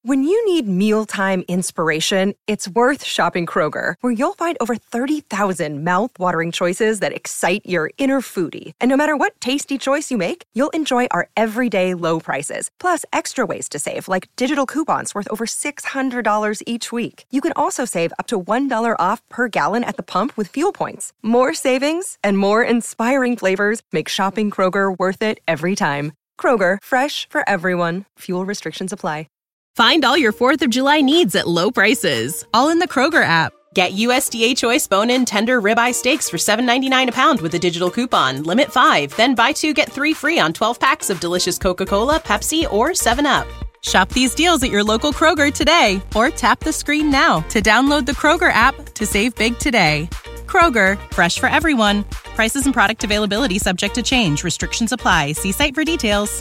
When you need mealtime inspiration, it's worth shopping Kroger, where you'll find over 30,000 mouth-watering choices that excite your inner foodie. And no matter what tasty choice you make, you'll enjoy our everyday low prices, plus extra ways to save, like digital coupons worth over $600 each week. You can also save up to $1 off per gallon at the pump with fuel points. More savings and more inspiring flavors make shopping Kroger worth it every time. Kroger, fresh for everyone. Fuel restrictions apply. Find all your 4th of July needs at low prices, all in the Kroger app. Get USDA Choice bone-in tender ribeye steaks for $7.99 a pound with a digital coupon. Limit 5. Then buy 2, get 3 free on 12 packs of delicious Coca-Cola, Pepsi, or 7-Up. Shop these deals at your local Kroger today, or tap the screen now to download the Kroger app to save big today. Kroger, fresh for everyone. Prices and product availability subject to change. Restrictions apply. See site for details.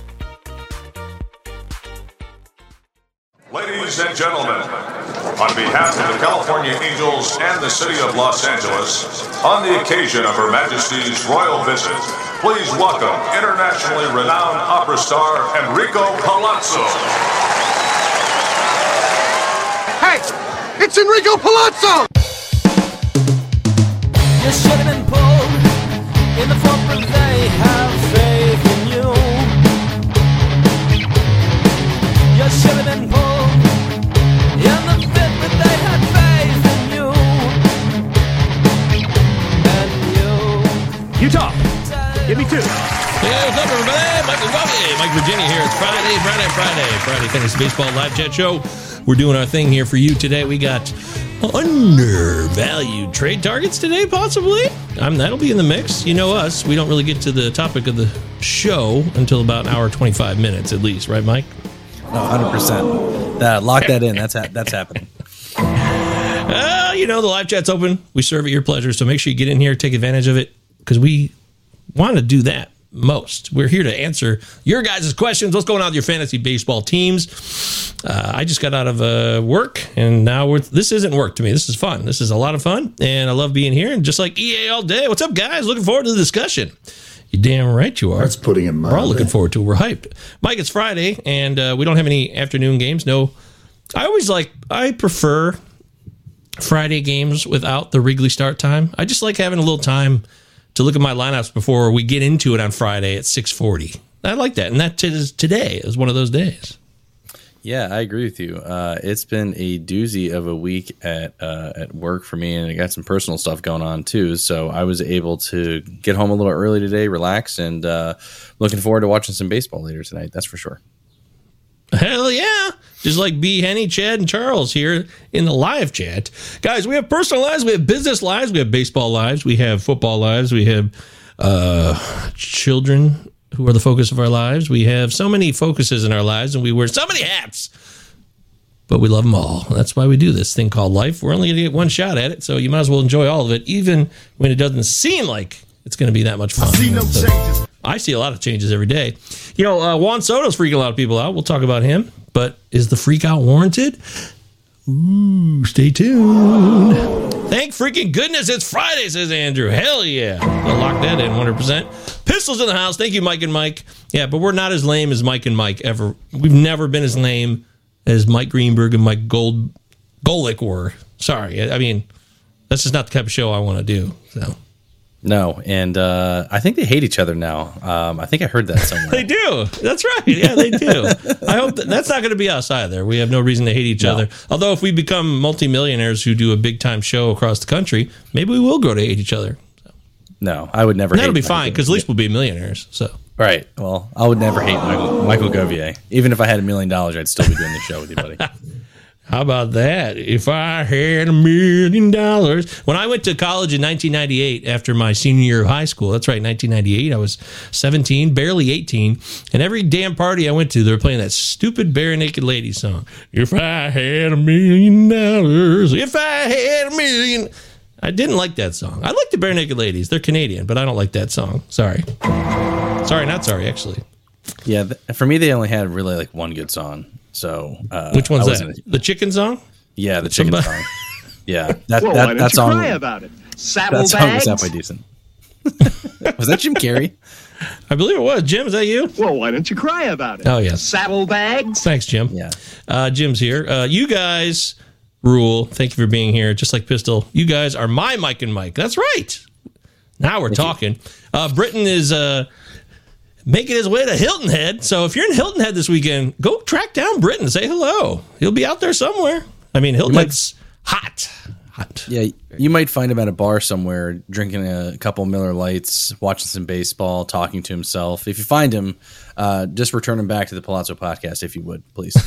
Ladies and gentlemen, on behalf of the California Angels and the city of Los Angeles, on the occasion of Her Majesty's royal visit, please welcome internationally renowned opera star Enrico Palazzo. Hey, it's Enrico Palazzo! You should have been pulled in the front, but they have faith in you. You should have been pulled in the fit, but they had faith in you. And you. Utah, give me 2. Hey, what's up, everybody? Michael Govier, Mike Virginia here. It's Friday Fantasy Baseball Live Chat Show. We're doing our thing here for you today. We got undervalued trade targets today, possibly. That'll be in the mix. You know us. We don't really get to the topic of the show until about an hour, 25 minutes at least. Right, Mike? No, 100%. Lock that in. That's happening. The live chat's open. We serve at your pleasure. So make sure you get in here, take advantage of it, because we want to do that most. We're here to answer your guys' questions. What's going on with your fantasy baseball teams? I just got out of work, and now this isn't work to me. This is fun. This is a lot of fun, and I love being here. And just like EA all day. What's up, guys? Looking forward to the discussion. You damn right you are. That's putting it mildly. We're all looking forward to it. We're hyped. Mike, it's Friday, and we don't have any afternoon games. No, I prefer Friday games without the Wrigley start time. I just like having a little time to look at my lineups before we get into it on Friday at 6:40. I like that, and that is today is one of those days. Yeah, I agree with you. It's been a doozy of a week at work for me, and I got some personal stuff going on too. So I was able to get home a little early today, relax, and looking forward to watching some baseball later tonight. That's for sure. Hell yeah. Just like B, Henny, Chad, and Charles here in the live chat. Guys, we have personal lives, we have business lives, we have baseball lives, we have football lives, we have children who are the focus of our lives. We have so many focuses in our lives, and we wear so many hats. But we love them all. That's why we do this thing called life. We're only going to get one shot at it, so you might as well enjoy all of it, even when it doesn't seem like it's going to be that much fun. I see a lot of changes every day. Juan Soto's freaking a lot of people out. We'll talk about him. But is the freak out warranted? Ooh, stay tuned. Thank freaking goodness it's Friday, says Andrew. Hell yeah. I'll lock that in 100%. Pistols in the house. Thank you, Mike and Mike. Yeah, but we're not as lame as Mike and Mike ever. We've never been as lame as Mike Greenberg and Mike Golick were. Sorry. I mean, that's just not the type of show I want to do. So. No, and I think they hate each other now. I think I heard that somewhere. They do. That's right. Yeah, they do. I hope that's not going to be us either. We have no reason to hate each other. Although if we become multimillionaires who do a big-time show across the country, maybe we will grow to hate each other. So. No, I would never hate. That'll be fine, because at least we'll be millionaires. So. Right. Well, I would never hate Michael Govier. Even if I had $1 million, I'd still be doing the show with you, buddy. How about that? If I had $1 million. When I went to college in 1998, after my senior year of high school, that's right, 1998, I was 17, barely 18, and every damn party I went to, they were playing that stupid Bare Naked Ladies song. If I had $1 million, if I had $1 million. I didn't like that song. I like the Bare Naked Ladies. They're Canadian, but I don't like that song. Sorry. Sorry, not sorry, actually. Yeah, for me, they only had really like one good song. So which one's that? The chicken song? Yeah, the chicken song. Yeah, that why don't that you song. Cry about it. Saddlebags. That song was halfway decent. Was that Jim Carrey? I believe it was. Jim, is that you? Well, why don't you cry about it? Oh, yes. Saddlebags? Thanks, Jim. Yeah. Jim's here. You guys rule. Thank you for being here. Just like Pistol, you guys are my Mike and Mike. That's right. Now we're talking. Britton is making his way to Hilton Head. So if you're in Hilton Head this weekend, go track down Britton. Say hello. He'll be out there somewhere. I mean, Hilton Head's hot. Yeah, you might find him at a bar somewhere, drinking a couple Miller Lights, watching some baseball, talking to himself. If you find him, just return him back to the Palazzo Podcast, if you would, please.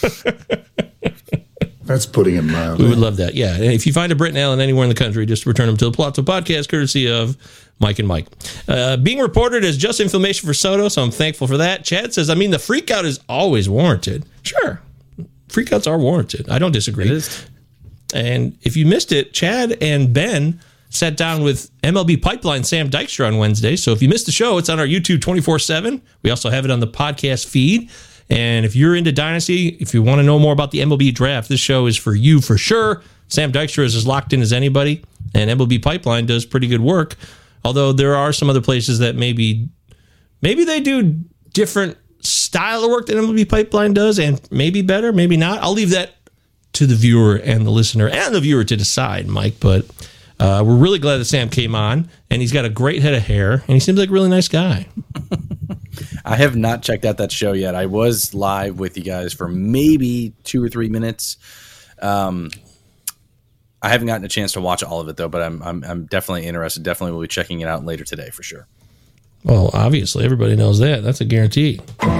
That's putting it mildly. We would love that. Yeah. And if you find a Britton Allen anywhere in the country, just return him to the Palazzo Podcast, courtesy of Mike and Mike. Being reported as just information for Soto, so I'm thankful for that. Chad says, I mean, the freak out is always warranted. Sure. Freakouts are warranted. I don't disagree. It is. And if you missed it, Chad and Ben sat down with MLB Pipeline Sam Dykstra on Wednesday. So if you missed the show, it's on our YouTube 24/7. We also have it on the podcast feed. And if you're into Dynasty, if you want to know more about the MLB draft, this show is for you for sure. Sam Dykstra is as locked in as anybody, and MLB Pipeline does pretty good work. Although there are some other places that maybe they do different style of work than MLB Pipeline does, and maybe better, maybe not. I'll leave that to the viewer and the listener and the viewer to decide, Mike. But we're really glad that Sam came on, and he's got a great head of hair, and he seems like a really nice guy. I have not checked out that show yet. I was live with you guys for maybe 2 or 3 minutes. I haven't gotten a chance to watch all of it though, but I'm definitely interested. Definitely will be checking it out later today for sure. Well, obviously everybody knows that. That's a guarantee.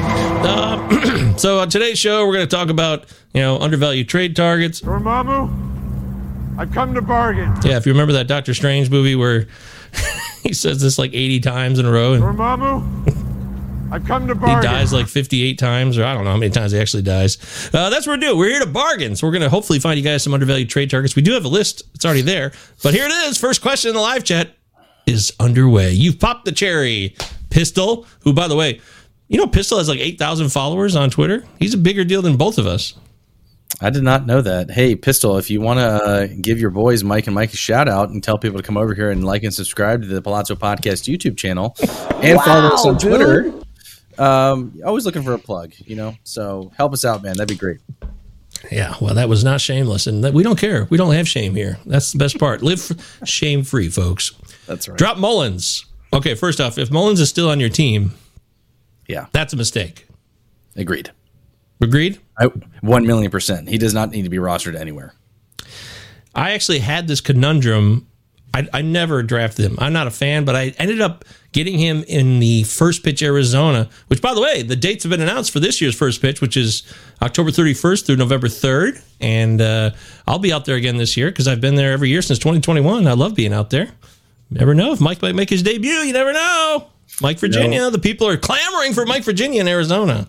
So on today's show, we're going to talk about undervalued trade targets. Dormammu, I've come to bargain. Yeah, if you remember that Doctor Strange movie where he says this like 80 times in a row. And Dormammu, I've come to bargain. He dies like 58 times, or I don't know how many times he actually dies. That's what we're doing. We're here to bargain. So we're going to hopefully find you guys some undervalued trade targets. We do have a list. It's already there. But here it is. First question in the live chat is underway. You've popped the cherry. Pistol, who, by the way, Pistol has like 8,000 followers on Twitter. He's a bigger deal than both of us. I did not know that. Hey, Pistol, if you want to give your boys Mike and Mike a shout out and tell people to come over here and like and subscribe to the Palazzo Podcast YouTube channel and follow us on Twitter. Always looking for a plug, so help us out, man. That'd be great. Yeah, well, that was not shameless, and we don't care. We don't have shame here. That's the best part. Live shame-free, folks. That's right. Drop Mullins. Okay, first off, if Mullins is still on your team, yeah, that's a mistake. Agreed. Agreed? 1,000,000%. He does not need to be rostered anywhere. I actually had this conundrum. I never drafted him. I'm not a fan, but I ended up getting him in the First Pitch Arizona, which, by the way, the dates have been announced for this year's First Pitch, which is October 31st through November 3rd. And I'll be out there again this year because I've been there every year since 2021. I love being out there. Never know if Mike might make his debut. You never know. Mike Virginia. No. The people are clamoring for Mike Virginia in Arizona.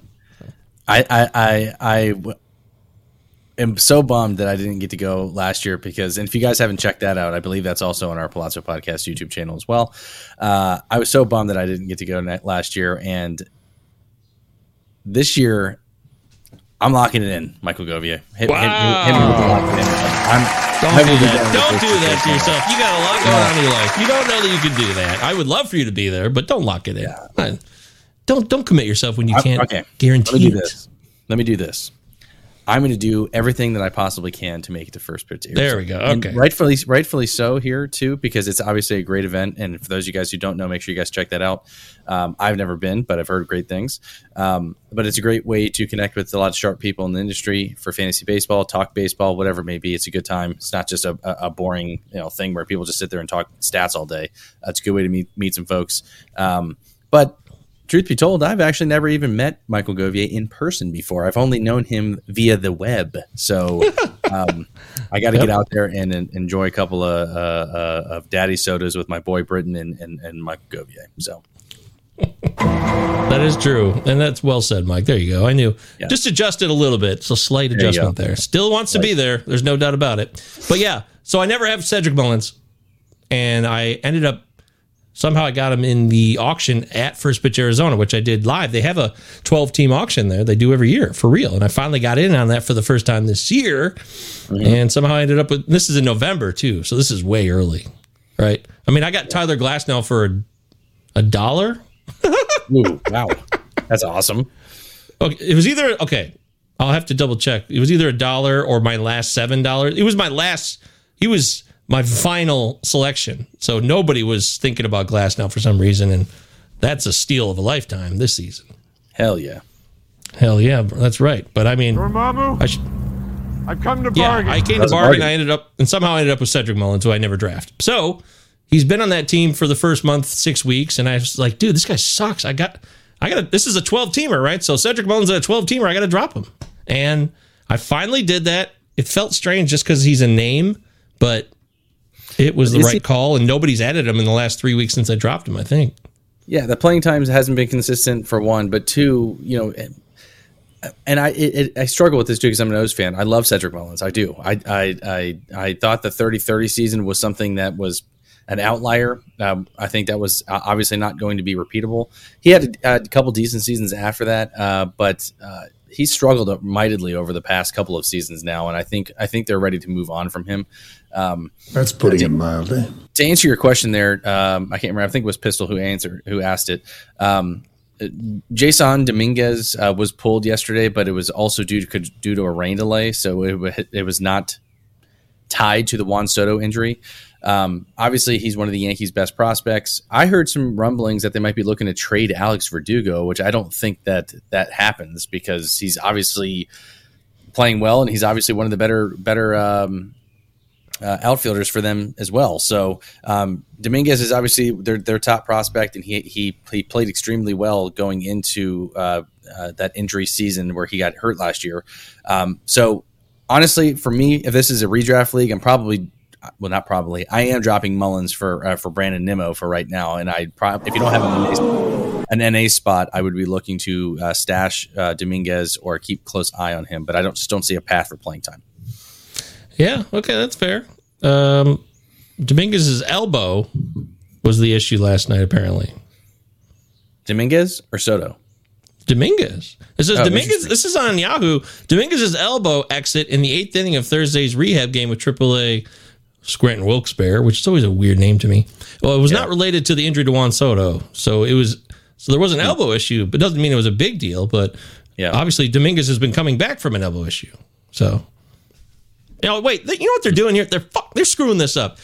I am so bummed that I didn't get to go last year because, and if you guys haven't checked that out, I believe that's also on our Palazzo Podcast YouTube channel as well. I was so bummed that I didn't get to go last year, and this year I'm locking it in. Michael Govia, hit me with the lock it in. Don't do that to yourself. You got a lot going on in your life. You don't know that you can do that. I would love for you to be there, but don't lock it in. Yeah. Don't commit yourself when you can't guarantee it. Let me do this. I'm going to do everything that I possibly can to make it to First Pitch. There we go. Okay. And rightfully so here too, because it's obviously a great event. And for those of you guys who don't know, make sure you guys check that out. I've never been, but I've heard great things. But it's a great way to connect with a lot of sharp people in the industry for fantasy baseball, talk baseball, whatever it may be. It's a good time. It's not just a boring thing where people just sit there and talk stats all day. It's a good way to meet some folks. But truth be told, I've actually never even met Michael Govier in person before. I've only known him via the web. So I got to get out there and enjoy a couple of daddy sodas with my boy Britton and Michael Govier. So that is true. And that's well said, Mike. There you go. I knew. Yeah. Just adjusted a little bit. So slight adjustment there. Still wants to be there. There's no doubt about it. But yeah, so I never have Cedric Mullins. And I ended up, somehow I got him in the auction at First Pitch Arizona, which I did live. They have a 12-team auction there. They do every year, for real. And I finally got in on that for the first time this year. Mm-hmm. And somehow I ended up with, this is in November too, so this is way early, right? I mean, I got Tyler Glasnow for $1 Ooh, wow. That's awesome. Okay, it was either, I'll have to double check. It was either $1 or my last $7. It was he was my final selection. So nobody was thinking about Glasnow for some reason. And that's a steal of a lifetime this season. Hell yeah. Hell yeah. That's right. But I mean, Dormammu, I've come to bargain. I came to bargain. I ended up with Cedric Mullins, who I never drafted. So he's been on that team for the first month, 6 weeks. And I was like, dude, this guy sucks. I got this is a 12-teamer, right? So Cedric Mullins is a 12-teamer. I got to drop him. And I finally did that. It felt strange just because he's a name, but it was the right call. And nobody's added him in the last 3 weeks since I dropped him, I think. Yeah, the playing times hasn't been consistent for one, but two, and I struggle with this too because I'm an O's fan. I love Cedric Mullins. I do. I thought the 30-30 season was something that was an outlier. I think that was obviously not going to be repeatable. He had a couple decent seasons after that, but he's struggled mightily over the past couple of seasons now, and I think they're ready to move on from him. That's putting it mildly. To answer your question there, I can't remember. I think it was Pistol who asked it. Jason Dominguez was pulled yesterday, but it was also due to a rain delay, so it was not tied to the Juan Soto injury. Obviously, he's one of the Yankees' best prospects. I heard some rumblings that they might be looking to trade Alex Verdugo, which I don't think that happens because he's obviously playing well, and he's obviously one of the better outfielders for them as well. So Dominguez is obviously their top prospect, and he played extremely well going into that injury season where he got hurt last year. So honestly, for me, if this is a redraft league, I am dropping Mullins for Brandon Nimmo for right now. And if you don't have an NA spot, I would be looking to stash Dominguez or keep close eye on him. But I just don't see a path for playing time. Yeah, okay, that's fair. Dominguez's elbow was the issue last night, apparently. Dominguez or Soto? Dominguez. It says Dominguez. This is on Yahoo. Dominguez's elbow exit in the 8th inning of Thursday's rehab game with AAA Scranton Wilkes-Barre, which is always a weird name to me. Well, it was not related to the injury to Juan Soto, so there was an elbow issue, but it doesn't mean it was a big deal. But obviously Dominguez has been coming back from an elbow issue, so. Wait, you know what they're doing here? They're screwing this up.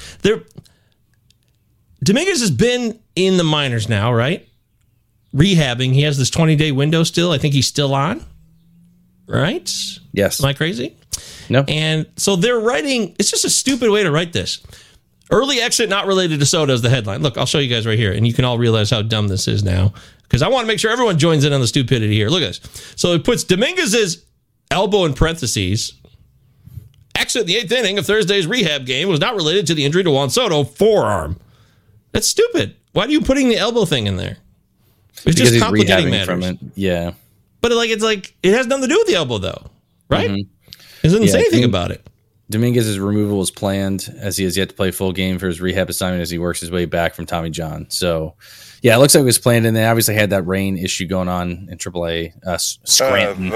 Dominguez has been in the minors now, right? Rehabbing. He has this 20-day window still. I think he's still on, right? Yes. Am I crazy? No. And so they're writing, it's just a stupid way to write this. Early exit not related to Soto is the headline. Look, I'll show you guys right here, and you can all realize how dumb this is now, because I want to make sure everyone joins in on the stupidity here. Look at this. So it puts Dominguez's elbow in parentheses. Exit the 8th inning of Thursday's rehab game was not related to the injury to Juan Soto, forearm. That's stupid. Why are you putting the elbow thing in there? It's just complicating matters. From it. Yeah. But it has nothing to do with the elbow, though, right? Mm-hmm. It doesn't say anything about it. Dominguez's removal was planned, as he has yet to play full game for his rehab assignment as he works his way back from Tommy John. So, yeah, it looks like it was planned, and they obviously had that rain issue going on in AAA Scranton.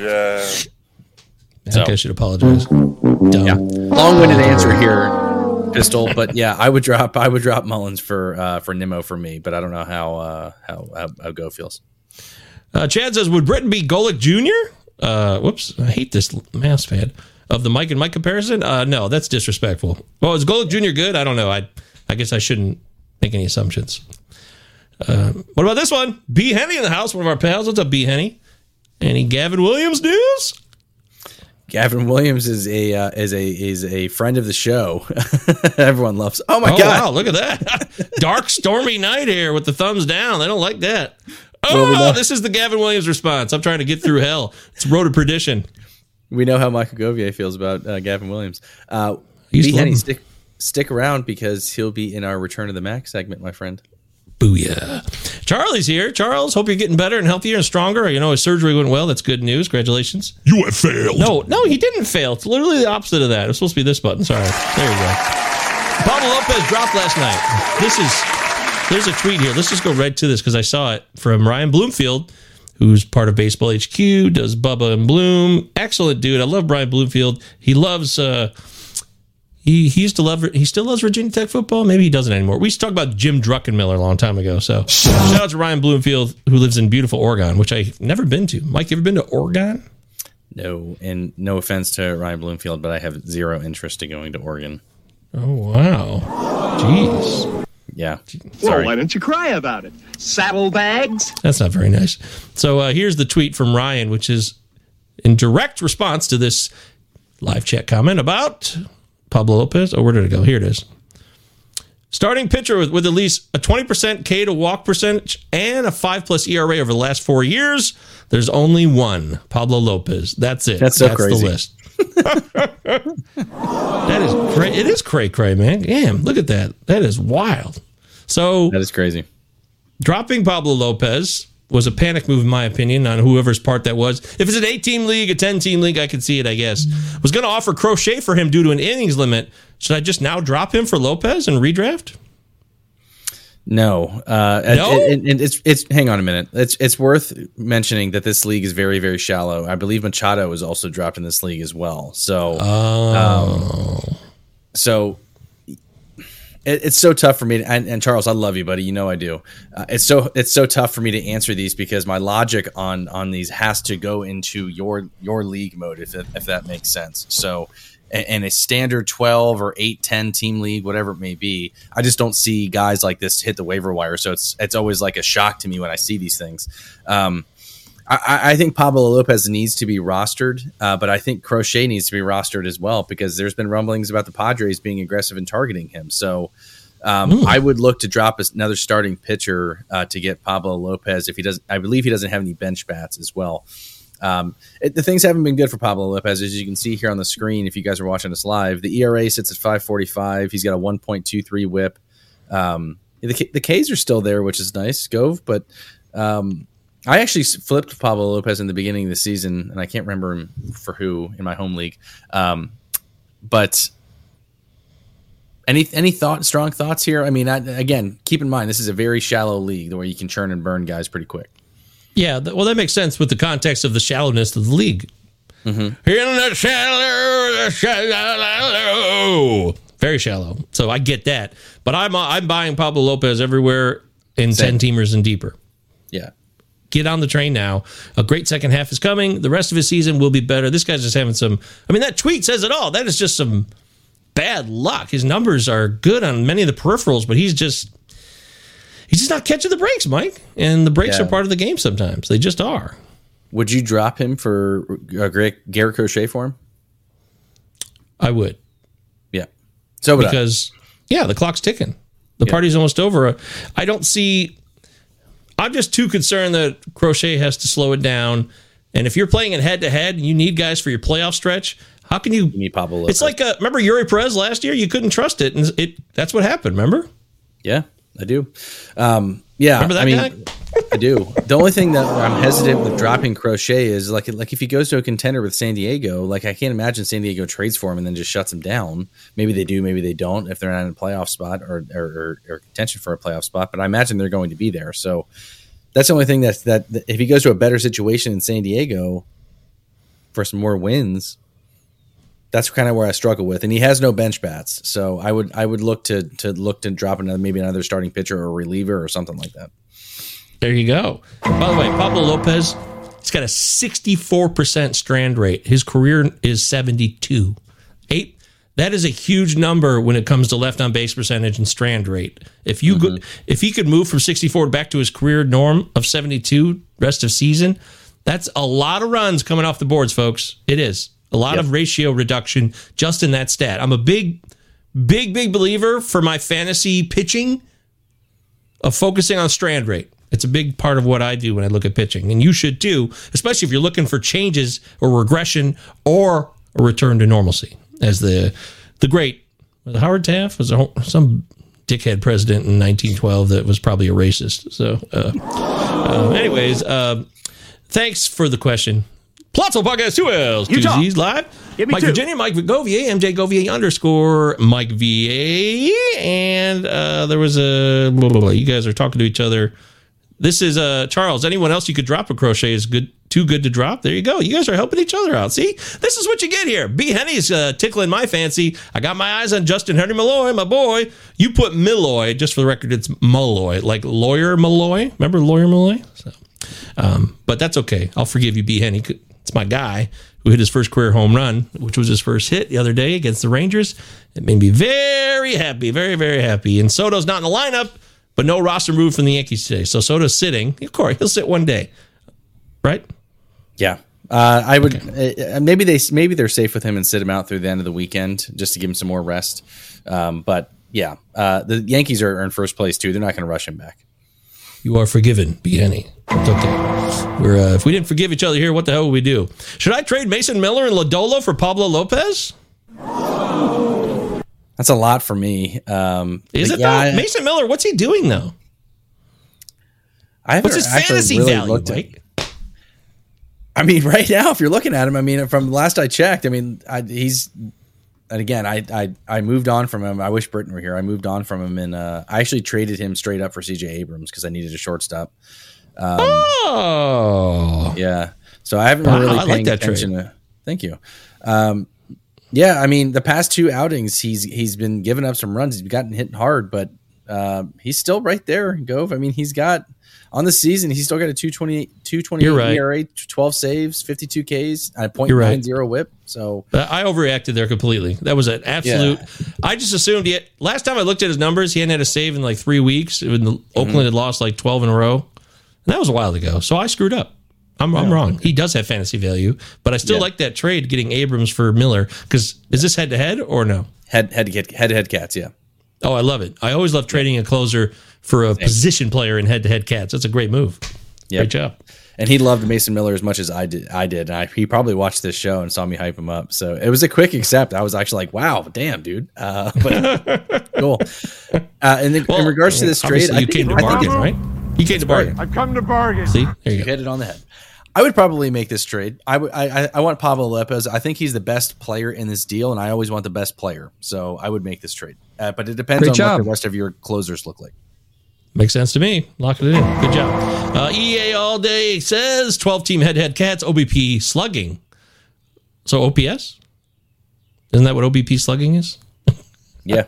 I think I should apologize. Yeah, long-winded answer here, Pistol. But yeah, I would drop Mullins for Nimmo for me, but I don't know how Go feels. Chad says, would Britton be Golick Jr.? Whoops, I hate this mouse pad of the Mike and Mike comparison. No, that's disrespectful. Well, is Golick Jr. good? I don't know. I guess I shouldn't make any assumptions. What about this one? B. Henny in the house, one of our pals. What's up, B. Henny? Any Gavin Williams news? Gavin Williams is a friend of the show. Everyone loves. Oh my God! Wow, look at that! Dark, stormy night here with the thumbs down. They don't like that. Oh, this is the Gavin Williams response. I'm trying to get through hell. It's road to perdition. We know how Michael Govier feels about Gavin Williams. Henny, stick around because he'll be in our Return of the Mac segment, my friend. Booyah. Charlie's here. Charles, hope you're getting better and healthier and stronger. You know, his surgery went well. That's good news. Congratulations. You have failed. No, he didn't fail. It's literally the opposite of that. It was supposed to be this button. Sorry. There you go. Pablo Lopez dropped last night. There's a tweet here. Let's just go right to this because I saw it from Ryan Bloomfield, who's part of Baseball HQ, does Bubba and Bloom. Excellent dude. I love Brian Bloomfield. He loves He used to love. He still loves Virginia Tech football. Maybe he doesn't anymore. We used to talk about Jim Druckenmiller a long time ago. So shout out to Ryan Bloomfield, who lives in beautiful Oregon, which I've never been to. Mike, you ever been to Oregon? No, and no offense to Ryan Bloomfield, but I have zero interest in going to Oregon. Oh, wow. Jeez. Yeah. Well, why don't you cry about it? Saddlebags? That's not very nice. So here's the tweet from Ryan, which is in direct response to this live chat comment about Pablo Lopez. Oh, where did it go? Here it is. Starting pitcher with at least a 20% K to walk percentage and a 5+ ERA over the last 4 years. There's only one, Pablo Lopez. That's it. That's crazy. The list. That is cray. It is cray, man. Damn, look at that. That is wild. So that is crazy. Dropping Pablo Lopez was a panic move, in my opinion, on whoever's part that was. If it's an 8-team league, a 10-team league, I could see it, I guess. Was going to offer Crochet for him due to an innings limit. Should I just now drop him for Lopez and redraft? No. No? And it's hang on a minute. It's worth mentioning that this league is very, very shallow. I believe Machado is also dropped in this league as well. So, it's so tough for me to, and Charles, I love you, buddy. You know I do. It's so tough for me to answer these because my logic on these has to go into your league mode, if that makes sense. So, and a standard 12 or 8-10 team league, whatever it may be, I just don't see guys like this hit the waiver wire. So it's always like a shock to me when I see these things. I think Pablo Lopez needs to be rostered, but I think Crochet needs to be rostered as well because there's been rumblings about the Padres being aggressive in targeting him. So I would look to drop another starting pitcher to get Pablo Lopez if he doesn't. I believe he doesn't have any bench bats as well. The things haven't been good for Pablo Lopez, as you can see here on the screen. If you guys are watching us live, the ERA sits at 5.45. He's got a 1.23 WHIP. The Ks are still there, which is nice, Gove, but I actually flipped Pablo Lopez in the beginning of the season, and I can't remember him for who in my home league. But any strong thoughts here? I mean, again, keep in mind this is a very shallow league where you can churn and burn guys pretty quick. Yeah, well, that makes sense with the context of the shallowness of the league. Mm-hmm. In the shallow, very shallow. So I get that, but I'm buying Pablo Lopez everywhere in 10-teamers and deeper. Yeah. Get on the train now. A great second half is coming. The rest of his season will be better. This guy's just having some... I mean, that tweet says it all. That is just some bad luck. His numbers are good on many of the peripherals, but he's just not catching the breaks, Mike. And the breaks are part of the game sometimes. They just are. Would you drop him for Garrett Crochet for him? I would. Yeah. So would because, the clock's ticking. The party's almost over. I don't see... I'm just too concerned that Crochet has to slow it down. And if you're playing it head-to-head and you need guys for your playoff stretch, how can you need Pablo Lopez? It's like, remember Yuri Perez last year? You couldn't trust it. And that's what happened, remember? Yeah, I do. Remember that guy? I do. The only thing that I'm hesitant with dropping Crochet is like if he goes to a contender with San Diego, like I can't imagine San Diego trades for him and then just shuts him down. Maybe they do, maybe they don't if they're not in a playoff spot or contention for a playoff spot, but I imagine they're going to be there. So that's the only thing that if he goes to a better situation in San Diego for some more wins, that's kind of where I struggle with. And he has no bench bats. So I would look to drop another starting pitcher or a reliever or something like that. There you go. By the way, Pablo Lopez, he's got a 64% strand rate. His career is 72. That is a huge number when it comes to left on base percentage and strand rate. If he could move from 64 back to his career norm of 72 rest of season, that's a lot of runs coming off the boards, folks. It is a lot of ratio reduction just in that stat. I'm a big believer for my fantasy pitching of focusing on strand rate. It's a big part of what I do when I look at pitching, and you should too, especially if you're looking for changes or regression or a return to normalcy. As the great Howard Taft was some dickhead president in 1912 that was probably a racist. So, anyways, thanks for the question. Plotzel Podcast, who else? Two Z's live. Mike Virginia, Mike Govier, MJ Govier _ Mike VA, and there was you guys are talking to each other. This is Charles. Anyone else you could drop a Crochet is good too good to drop. There you go. You guys are helping each other out. See, this is what you get here. B. Henny's tickling my fancy. I got my eyes on Justin Henry Malloy, my boy. You put Malloy, just for the record, it's Malloy, like Lawyer Malloy. Remember Lawyer Malloy? So, but that's okay. I'll forgive you, B. Henny. It's my guy who hit his first career home run, which was his first hit the other day against the Rangers. It made me very happy, very, very happy. And Soto's not in the lineup, but no roster move from the Yankees today. So Soto's sitting. Of course, he'll sit one day, right? Yeah, I would. Okay. Maybe they're safe with him and sit him out through the end of the weekend just to give him some more rest. But yeah, the Yankees are in first place too. They're not going to rush him back. You are forgiven, B. Henny. It's okay. If we didn't forgive each other here, what the hell would we do? Should I trade Mason Miller and Lodolo for Pablo Lopez? That's a lot for me. Is it though? Mason Miller, what's he doing though? What's his fantasy value, Mike? I mean, right now, if you're looking at him, I mean, from last I checked, I mean, he's, and again, I moved on from him. I wish Britton were here. I moved on from him, and I actually traded him straight up for CJ Abrams because I needed a shortstop. Yeah. So I haven't really paid attention. Thank you. Yeah, I mean, the past two outings, he's been giving up some runs. He's gotten hit hard, but he's still right there, Gove. I mean, he's got, on the season, he's still got a 228 ERA, 12 saves, 52 Ks, and a .90 whip. So I overreacted there completely. That was an absolute. Yeah. I just assumed last time I looked at his numbers, he hadn't had a save in like 3 weeks. Oakland had lost like 12 in a row. And that was a while ago. So I screwed up. I'm wrong. He does have fantasy value, but I still like that trade, getting Abrams for Miller. Because is this head to head or no? Head to head cats. Yeah. Oh, I love it. I always love trading a closer for a position player in head-to-head cats. That's a great move. Yep. Great job. And he loved Mason Miller as much as I did. And he probably watched this show and saw me hype him up. So it was a quick accept. I was actually like, wow, damn, dude. But cool. And then in regards to this trade, you came to bargain, right? You came to bargain. I've come to bargain. See? There you go. Hit it on the head. I would probably make this trade. I want Pablo Lopez. I think he's the best player in this deal, and I always want the best player. So I would make this trade. But it depends on what the rest of your closers look like. Makes sense to me. Lock it in. Good job. EA All Day says 12-team head-to-head cats, OBP slugging. So OPS? Isn't that what OBP slugging is? Yeah.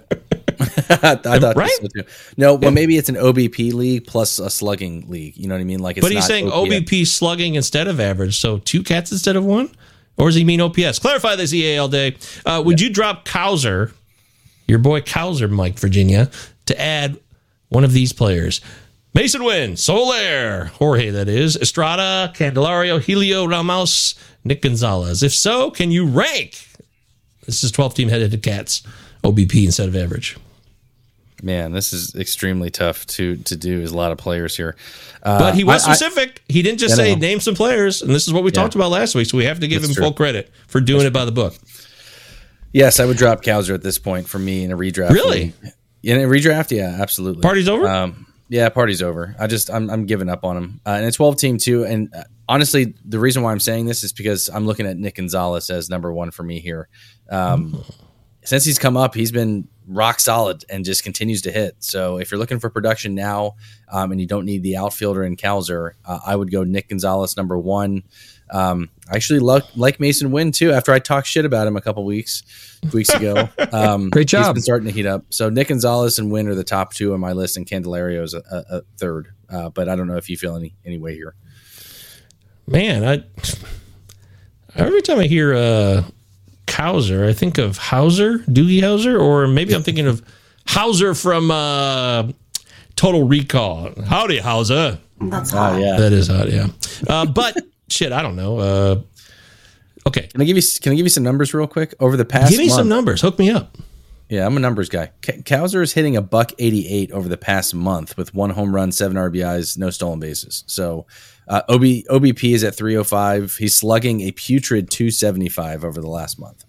I thought right? So too. No, well, maybe it's an OBP league plus a slugging league. You know what I mean? Like, it's but he's saying OPS. OBP slugging instead of average. So 2 cats instead of 1? Or does he mean OPS? Clarify this, EA All Day. Would you drop Cowser, your boy Cowser, Mike, Virginia, to add one of these players? Mason Wynn, Soler, Jorge, that is, Estrada, Candelario, Helio Ramos, Nick Gonzalez. If so, can you rank? This is 12-team head-to-head cats, OBP instead of average. Man, this is extremely tough to do. There's a lot of players here. But he was specific. He didn't just say name some players, and this is what we talked about last week, so we have to give him full credit for doing it by the book. Yes, I would drop Cowser at this point for me in a redraft. Really? In a redraft? Yeah, absolutely. Party's over? Yeah, party's over. I'm giving up on him. And it's 12-team too, and honestly, the reason why I'm saying this is because I'm looking at Nick Gonzalez as number 1 for me here. Since he's come up, he's been rock solid and just continues to hit. So if you're looking for production now and you don't need the outfielder in Cowser, I would go Nick Gonzalez number 1. I actually like Mason Wynn too. After I talked shit about him a couple weeks ago, great job. He's been starting to heat up. So Nick Gonzalez and Wynn are the top 2 on my list, and Candelario is a third. But I don't know if you feel any way here. Man, every time I hear Cowser, I think of Doogie Howser, or maybe I'm thinking of Hauser from Total Recall. Howdy, Hauser. That's hot. Yeah. That is hot, yeah. But shit, I don't know. Okay. Can I give you some numbers real quick? Over the past Give me some numbers. Hook me up. Yeah, I'm a numbers guy. Cowser is hitting a $188 over the past month with 1 home run, 7 RBIs, no stolen bases. So OBP is at 305. He's slugging a putrid 275 over the last month.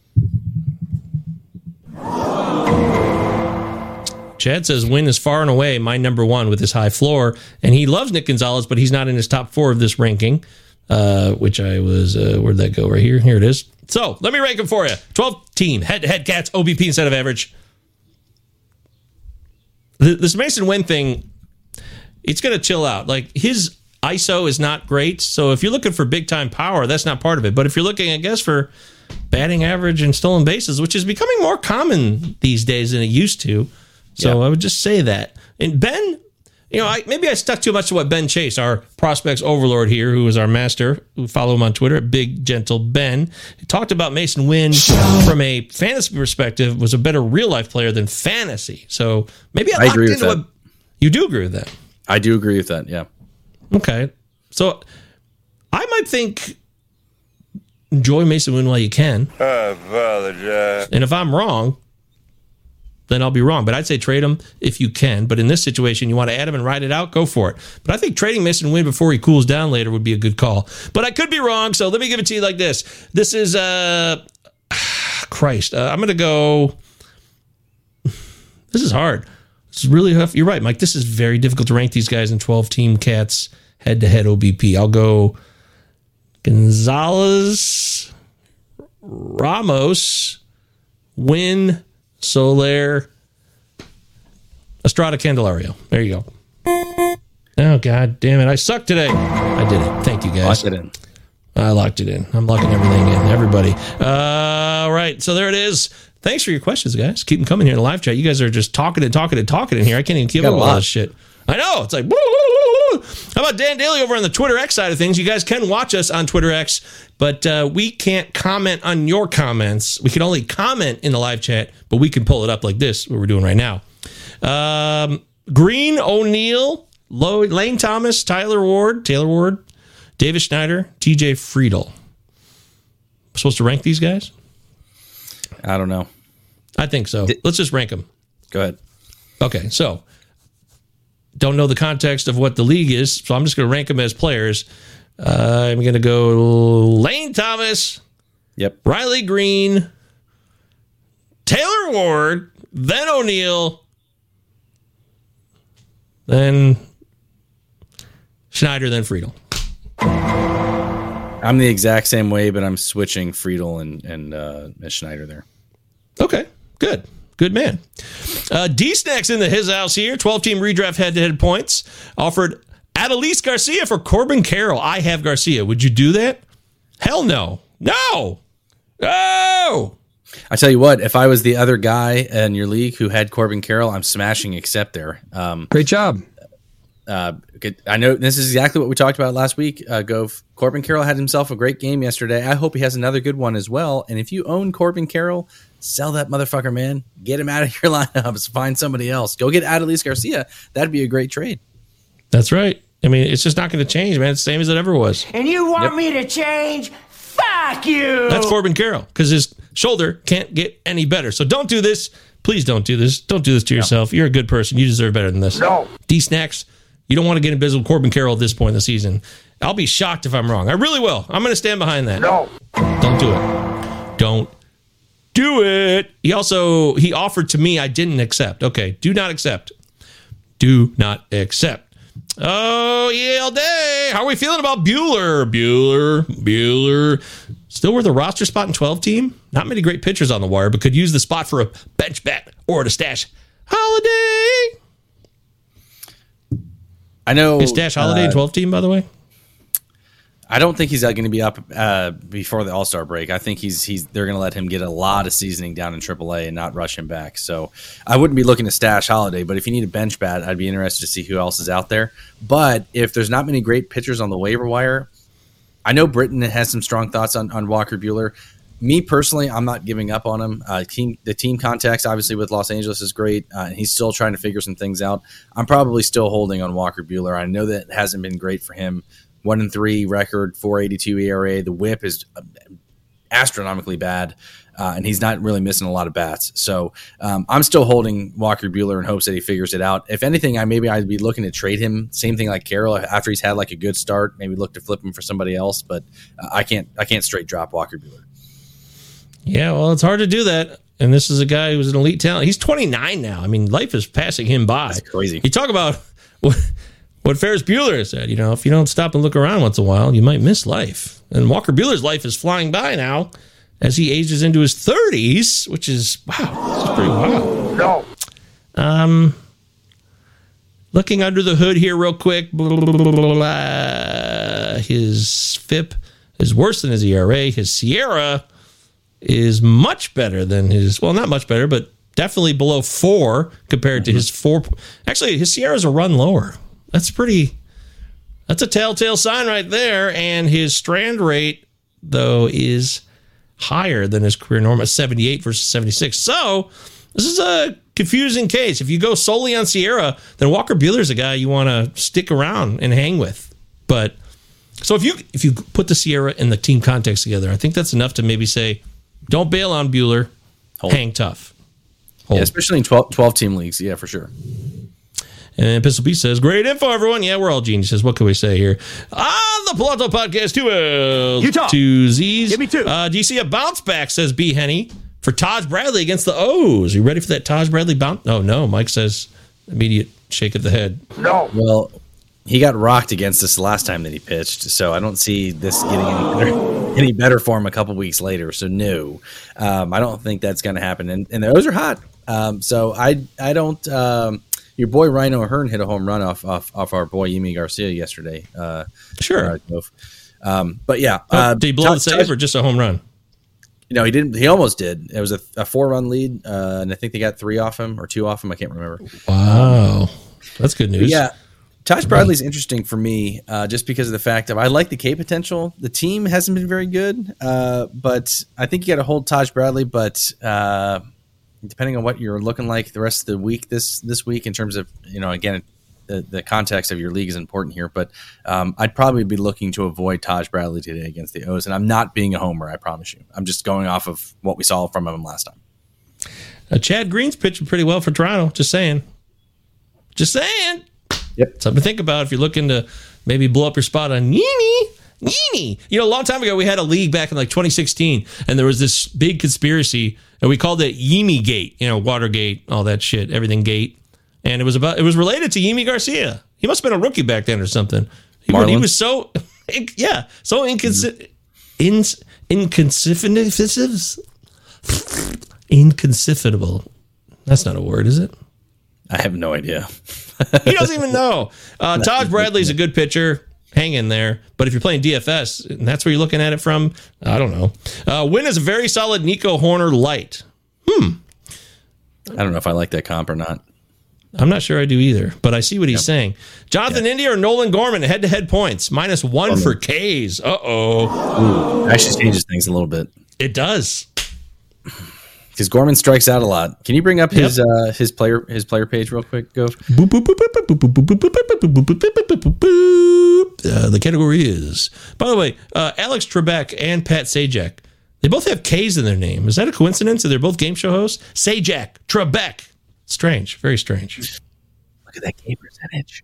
Chad says Wynn is far and away my number 1 with his high floor, and he loves Nick Gonzalez, but he's not in his top 4 of this ranking, which I was, where'd that go? Right here. Here it is. So let me rank them for you. 12-team head-to-head cats, OBP instead of average. This Mason Wynn thing, it's going to chill out. Like, his ISO is not great. So if you're looking for big-time power, that's not part of it. But if you're looking, I guess, for batting average and stolen bases, which is becoming more common these days than it used to. So I would just say that. And Ben, maybe I stuck too much to what Ben Chase, our prospects overlord here, who is our master, who follow him on Twitter at Big Gentle Ben, he talked about Mason Wynn from a fantasy perspective was a better real-life player than fantasy. So maybe I agree with that. what you do agree with that. I do agree with that, yeah. Okay. So I might think enjoy Mason Wynn while you can. I apologize. And if I'm wrong, then I'll be wrong. But I'd say trade him if you can. But in this situation, you want to add him and ride it out, go for it. But I think trading Mason Wynn before he cools down later would be a good call. But I could be wrong, so let me give it to you like this. This is, Christ. I'm going to go, this is hard. It's really tough. You're right, Mike. This is very difficult to rank these guys in 12-team Cats head-to-head OBP. I'll go Gonzalez, Ramos, Wynn, Soler, Estrada, Candelario. There you go. Oh, God damn it. I suck today. I did it. Thank you, guys. Locked it in. I locked it in. I'm locking everything in. Everybody. All right. So there it is. Thanks for your questions, guys. Keep them coming here in the live chat. You guys are just talking in here. I can't even keep up with all this shit. I know. It's like, how about Dan Daly over on the Twitter X side of things? You guys can watch us on Twitter X, but we can't comment on your comments. We can only comment in the live chat, but we can pull it up like this, what we're doing right now. Green, O'Neill, Lane Thomas, Taylor Ward, Davis Schneider, TJ Friedel. I'm supposed to rank these guys? I don't know. I think so. Let's just rank them. Go ahead. Okay, so don't know the context of what the league is, so I'm just going to rank them as players. I'm going to go Lane Thomas, Riley Green, Taylor Ward, then O'Neill, then Schneider, then Friedel. I'm the exact same way, but I'm switching Friedel and Schneider there. Okay, good. Good man. D-Snack's in his house here. 12-team redraft head-to-head points. Offered Adolis Garcia for Corbin Carroll. I have Garcia. Would you do that? Hell no. No. No. I tell you what, if I was the other guy in your league who had Corbin Carroll, I'm smashing accept there. Great job. I know this is exactly what we talked about last week. Corbin Carroll had himself a great game yesterday. I hope he has another good one as well. And if you own Corbin Carroll, sell that motherfucker, man. Get him out of your lineups. Find somebody else. Go get Adolis Garcia. That'd be a great trade. That's right. I mean, it's just not going to change, man. It's the same as it ever was. And you want me to change? Fuck you! That's Corbin Carroll, because his shoulder can't get any better. So don't do this. Please don't do this. Don't do this to yourself. You're a good person. You deserve better than this. No. D-Snacks, you don't want to get in business with Corbin Carroll at this point in the season. I'll be shocked if I'm wrong. I really will. I'm going to stand behind that. No. Don't do it. Don't do it. He offered to me. I didn't accept. Okay. Do not accept. Do not accept. Oh, Yale Day. How are we feeling about Bueller? Bueller. Still worth a roster spot in 12 team? Not many great pitchers on the wire, but could use the spot for a bench bat or to stash Holiday. I know. Is Stash Holiday in 12 team, by the way? I don't think he's going to be up before the All-Star break. I think they're going to let him get a lot of seasoning down in AAA and not rush him back. So I wouldn't be looking to stash Holiday, but if you need a bench bat, I'd be interested to see who else is out there. But if there's not many great pitchers on the waiver wire, I know Britton has some strong thoughts on Walker Bueller. Me personally, I'm not giving up on him. The team context, obviously, with Los Angeles is great. And he's still trying to figure some things out. I'm probably still holding on Walker Bueller. I know that it hasn't been great for him. 1-3 record, 4.82 ERA. The whip is astronomically bad, and he's not really missing a lot of bats. So I'm still holding Walker Bueller in hopes that he figures it out. If anything, I'd be looking to trade him. Same thing like Carroll after he's had like a good start. Maybe look to flip him for somebody else. But I can't straight drop Walker Bueller. Yeah, well, it's hard to do that. And this is a guy who's an elite talent. He's 29 now. I mean, life is passing him by. That's crazy. You talk about what Ferris Bueller said, if you don't stop and look around once in a while, you might miss life. And Walker Bueller's life is flying by now as he ages into his 30s, which is, wow, this is pretty wild. No. Looking under the hood here real quick. His FIP is worse than his ERA. His SIERA is much better than his, well, not much better, but definitely below 4 compared to his 4. Actually, his SIERA is a run lower. That's a telltale sign right there. And his strand rate, though, is higher than his career norm at 78 versus 76. So this is a confusing case. If you go solely on SIERA, then Walker Buehler's a guy you want to stick around and hang with. But so if you put the SIERA and the team context together, I think that's enough to maybe say, don't bail on Buehler, hang tough. Yeah, especially in 12 team leagues. Yeah, for sure. And Pistol Pete says, great info, everyone. Yeah, we're all geniuses. What can we say here? On the Palato Podcast, 2 L's, Utah. 2 Z's. Give me 2. Do you see a bounce back, says B. Henny, for Taj Bradley against the O's? You ready for that Taj Bradley bounce? Oh, no. Mike says immediate shake of the head. No. Well, he got rocked against us the last time that he pitched, so I don't see this getting any better for him a couple weeks later. So no, I don't think that's going to happen. And the O's are hot, so I don't. Your boy Rhino Hearn hit a home run off our boy Yimi Garcia yesterday. Sure, but yeah, did he blow the save or just a home run? No, he didn't. He almost did. It was a 4-run lead, and I think they got 3 off him or 2 off him. I can't remember. Wow, that's good news. Yeah. Taj Bradley's interesting for me just because of the fact of I like the K potential. The team hasn't been very good, but I think you got to hold Taj Bradley. But depending on what you're looking like the rest of the week, this week in terms of, again, the context of your league is important here. But I'd probably be looking to avoid Taj Bradley today against the O's. And I'm not being a homer, I promise you. I'm just going off of what we saw from him last time. Chad Green's pitching pretty well for Toronto. Just saying. Yep. Something to think about if you're looking to maybe blow up your spot on Yimi. A long time ago, we had a league back in like 2016, and there was this big conspiracy, and we called it Yimi Gate, Watergate, all that shit, everything gate. And it was related to Yimi Garcia. He must have been a rookie back then or something. He was so inconceivable. That's not a word, is it? I have no idea. He doesn't even know. Taj Bradley's a good pitcher. Hang in there. But if you're playing DFS, and that's where you're looking at it from, I don't know. Win is a very solid Nico Horner light. I don't know if I like that comp or not. I'm not sure I do either, but I see what he's saying. Jonathan India or Nolan Gorman, head-to-head points, -1 for Ks. Uh-oh. Actually changes things a little bit. It does. Because Gorman strikes out a lot. Can you bring up his player page real quick, Gove? The category is, by the way, Alex Trebek and Pat Sajak. They both have K's in their name. Is that a coincidence that they're both game show hosts? Sajak, Trebek. Strange, very strange. Look at that K percentage.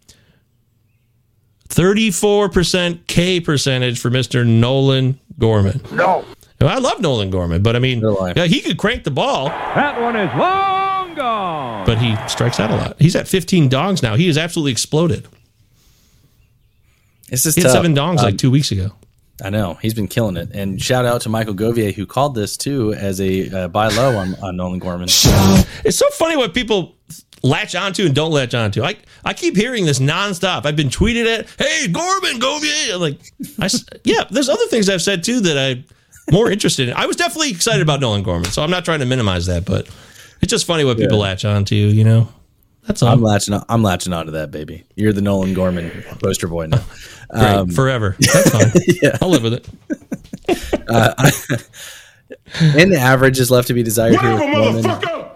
34% K percentage for Mr. Nolan Gorman. No. I love Nolan Gorman, but I mean, he could crank the ball. That one is long gone. But he strikes out a lot. He's at 15 dongs now. He has absolutely exploded. He had 7 dongs like 2 weeks ago. I know. He's been killing it. And shout out to Michael Govier, who called this, too, as a buy low on Nolan Gorman. It's so funny what people latch onto and don't latch onto. I keep hearing this nonstop. I've been tweeted at, hey, Gorman, Govier. There's other things I've said, too, that I'm more interested in. I was definitely excited about Nolan Gorman, so I'm not trying to minimize that, but it's just funny what people latch onto, That's all. I'm latching onto that, baby. You're the Nolan Gorman poster boy now. Great, forever. That's fine. Yeah. I'll live with it. And the average is left to be desired here with Gorman.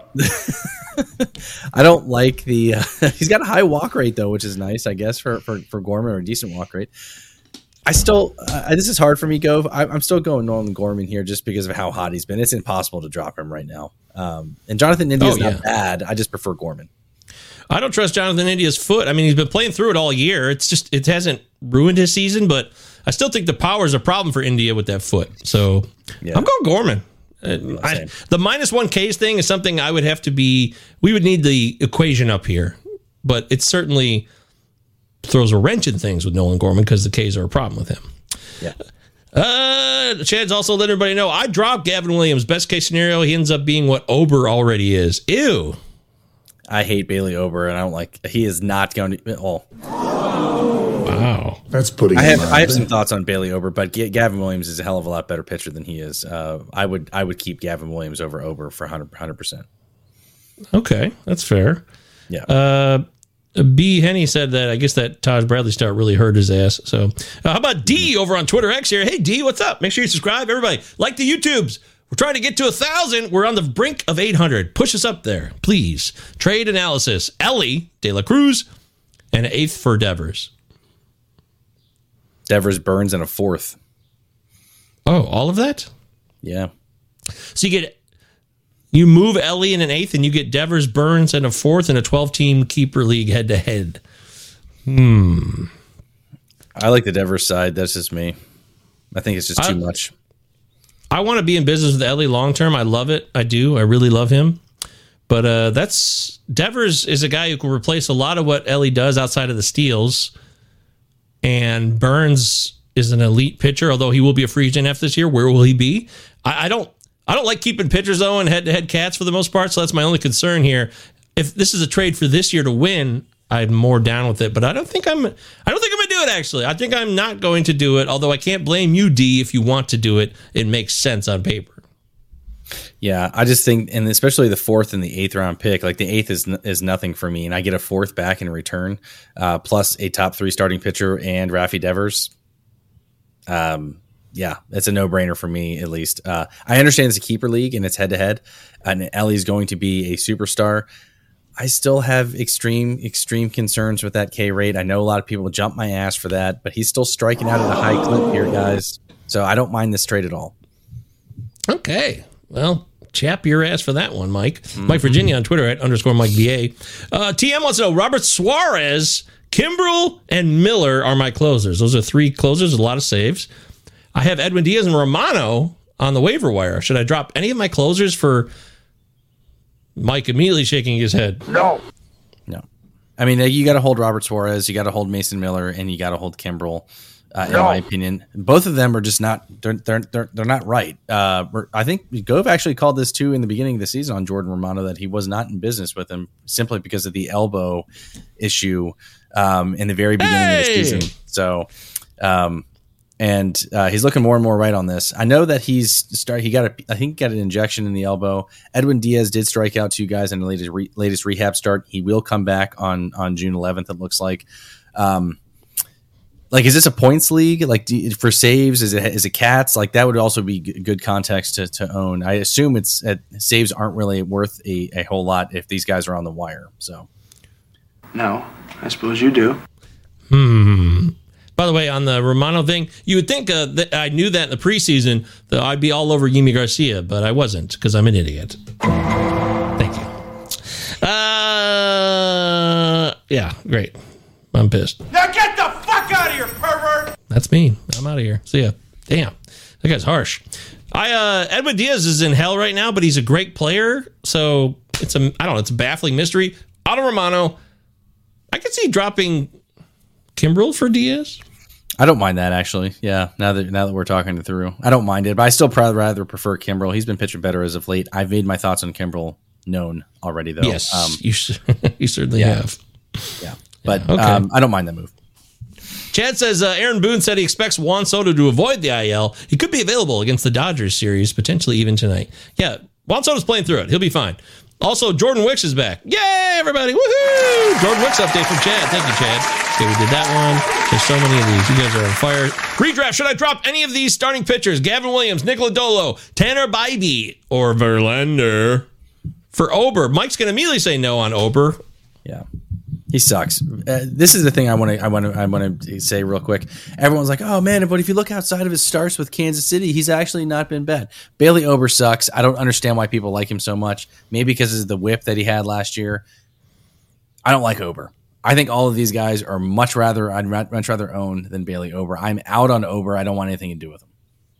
I don't like the. He's got a high walk rate though, which is nice, I guess, for Gorman, or a decent walk rate. I still, this is hard for me, Gove. I'm still going Nolan Gorman here just because of how hot he's been. It's impossible to drop him right now. And Jonathan India is not bad. I just prefer Gorman. I don't trust Jonathan India's foot. I mean, he's been playing through it all year. It's just, it hasn't ruined his season, but I still think the power is a problem for India with that foot. So I'm going Gorman. The -1 Ks thing is something I would have to be, we would need the equation up here, but it certainly throws a wrench in things with Nolan Gorman because the Ks are a problem with him. Yeah. Chad's also letting everybody know I dropped Gavin Williams. Best case scenario, he ends up being what Ober already is. Ew. I hate Bailey Ober, and I don't like. He is not going to. Oh, wow, that's putting. I have some thoughts on Bailey Ober, but Gavin Williams is a hell of a lot better pitcher than he is. I would keep Gavin Williams over Ober for 100%. Okay, that's fair. Yeah. B. Henny said that I guess that Taj Bradley start really hurt his ass. So how about D over on Twitter X here? Hey, D, what's up? Make sure you subscribe. Everybody, like the YouTubes. We're trying to get to 1,000. We're on the brink of 800. Push us up there, please. Trade analysis. Ellie, De La Cruz, and an 8th for Devers. Devers, Burns, and a 4th. Oh, all of that? Yeah. So you move Ellie in an 8th, and you get Devers, Burns, and a 4th in a 12-team keeper league head-to-head. I like the Devers side. That's just me. I think it's just too much. I want to be in business with Ellie long term. I love it. I do. I really love him. But Devers is a guy who can replace a lot of what Ellie does outside of the steals. And Burns is an elite pitcher, although he will be a free agent after this year. Where will he be? I don't like keeping pitchers though and head-to-head cats for the most part. So that's my only concern here. If this is a trade for this year to win, I'm more down with it, but I don't think I'm going to do it, actually. I think I'm not going to do it, although I can't blame you, D, if you want to do it. It makes sense on paper. Yeah, I just think, and especially the 4th and the 8th round pick, like the 8th is nothing for me, and I get a 4th back in return, plus a top 3 starting pitcher and Rafi Devers. Yeah, it's a no-brainer for me, at least. I understand it's a keeper league, and it's head-to-head, and Ellie's going to be a superstar. I still have extreme concerns with that K rate. I know a lot of people jump my ass for that, but he's still striking out at a high clip here, guys. So I don't mind this trade at all. Okay. Well, chap your ass for that one, Mike. Mike Virginia on Twitter at _MikeBA. TM wants to know, Robert Suarez, Kimbrel, and Miller are my closers. Those are 3 closers, a lot of saves. I have Edwin Diaz and Romano on the waiver wire. Should I drop any of my closers for... Mike immediately shaking his head. No. I mean, you got to hold Robert Suarez, you got to hold Mason Miller, and you got to hold Kimbrel. In my opinion, both of them are just not. They're not right. I think Gove actually called this too in the beginning of the season on Jordan Romano that he was not in business with him simply because of the elbow issue in the very beginning of the season. So. And he's looking more and more right on this. I know that he got an injection in the elbow. Edwin Diaz did strike out 2 guys in the latest rehab start. He will come back on June 11th. It looks like. Is this a points league? Like for saves, is it cats? Like that would also be good context to own. I assume it's saves aren't really worth a whole lot if these guys are on the wire. So. No, I suppose you do. By the way, on the Romano thing, you would think that I knew that in the preseason that I'd be all over Yimi Garcia, but I wasn't because I'm an idiot. Thank you. Yeah, great. I'm pissed. Now get the fuck out of here, pervert! That's me. I'm out of here. See ya. Damn, that guy's harsh. Edwin Diaz is in hell right now, but he's a great player. So it's a baffling mystery. Otto Romano, I could see dropping Kimbrel for Diaz. I don't mind that, actually. Yeah, now that we're talking it through, I don't mind it, but I still rather prefer Kimbrel. He's been pitching better as of late. I've made my thoughts on Kimbrel known already, though. Yes, you certainly have. Yeah, but okay. I don't mind that move. Chad says Aaron Boone said he expects Juan Soto to avoid the IL. He could be available against the Dodgers series, potentially even tonight. Yeah, Juan Soto's playing through it. He'll be fine. Also, Jordan Wicks is back. Yay, everybody. Woohoo! Jordan Wicks update from Chad. Thank you, Chad. Okay, we did that one. There's so many of these. You guys are on fire. Redraft. Should I drop any of these starting pitchers? Gavin Williams, Nick Lodolo, Tanner Bybee, or Verlander for Ober? Mike's going to immediately say no on Ober. Yeah. He sucks. This is the thing I want to say real quick. Everyone's like, "Oh man," but if you look outside of his starts with Kansas City, he's actually not been bad. Bailey Ober sucks. I don't understand why people like him so much. Maybe because of the whip that he had last year. I don't like Ober. I think all of these guys are I'd much rather own than Bailey Ober. I'm out on Ober. I don't want anything to do with him.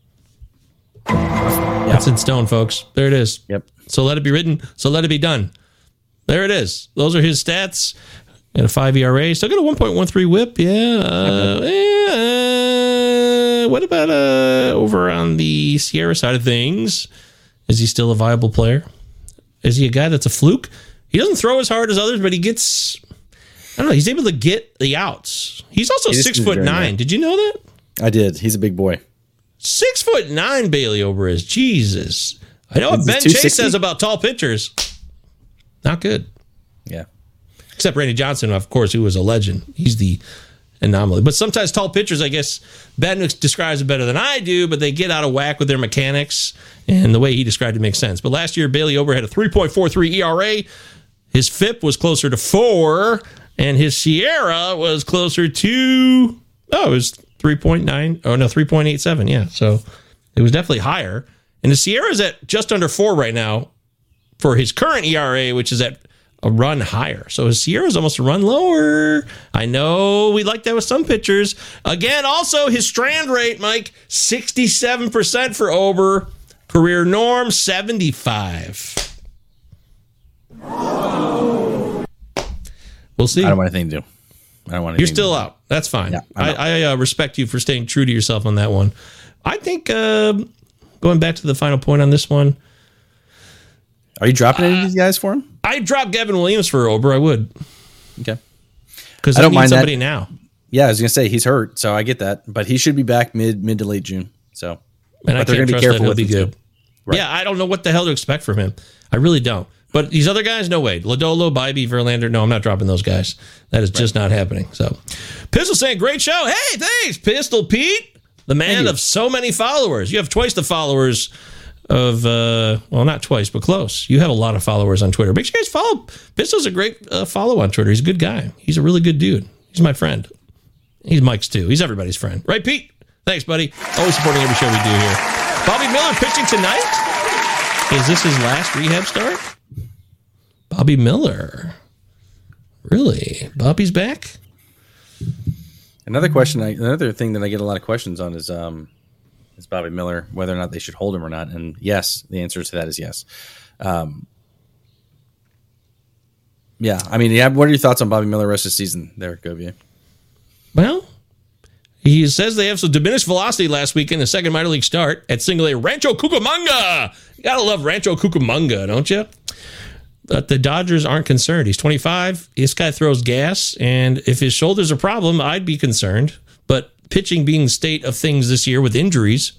That's in stone, folks. There it is. Yep. So let it be written. So let it be done. There it is. Those are his stats. Got a 5 ERA. Still got a 1.13 whip. Yeah. What about over on the Sierra side of things? Is he still a viable player? Is he a guy that's a fluke? He doesn't throw as hard as others, but he gets, I don't know, he's able to get the outs. He's also 6'9". Did you know that? I did. He's a big boy. 6'9" Bailey Ober is. Jesus. I know what Ben Chase says about tall pitchers. Not good. Yeah. Except Randy Johnson, of course, who was a legend. He's the anomaly. But sometimes tall pitchers, I guess, Ben describes it better than I do, but they get out of whack with their mechanics, and the way he described it makes sense. But last year, Bailey Ober had a 3.43 ERA. His FIP was closer to 4, and his SIERA was closer to, it was 3.87, yeah. So it was definitely higher. And the SIERA is at just under 4 right now for his current ERA, which is at a run higher. So his SIERA is almost a run lower. I know we like that with some pitchers. Again, also his strand rate, Mike, 67% for Ober. Career norm, 75. We'll see. I don't want anything to do. You're still out. That's fine. Yeah, I respect you for staying true to yourself on that one. I think going back to the final point on this one. Are you dropping any of these guys for him? I'd drop Gavin Williams for Ober. I would. Okay. Because I don't mind somebody now. Yeah, I was going to say he's hurt, so I get that. But he should be back mid to late June. So, and I can't trust that he'll be good. Right. Yeah, I don't know what the hell to expect from him. I really don't. But these other guys, no way. Lodolo, Bybee, Verlander, no, I'm not dropping those guys. That is just not happening. So, Pistol saying, great show. Hey, thanks, Pistol Pete, the man of so many followers. You have twice the followers of, well, not twice, but close. You have a lot of followers on Twitter. Make sure you guys follow. Pistol's a great follow on Twitter. He's a good guy. He's a really good dude. He's my friend. He's Mike's too. He's everybody's friend. Right, Pete? Thanks, buddy. Always supporting every show we do here. Bobby Miller pitching tonight? Is this his last rehab start? Bobby Miller. Really? Bobby's back? Another thing that I get a lot of questions on is Bobby Miller, whether or not they should hold him or not. And yes, the answer to that is yes. Yeah, I mean, what are your thoughts on Bobby Miller rest of the season there, Govia? Well, he says they have some diminished velocity last week in the second minor league start at single A Rancho Cucamonga. You gotta love Rancho Cucamonga, don't you? But the Dodgers aren't concerned. He's 25. This guy throws gas, and if his shoulder's a problem, I'd be concerned. But pitching being the state of things this year with injuries,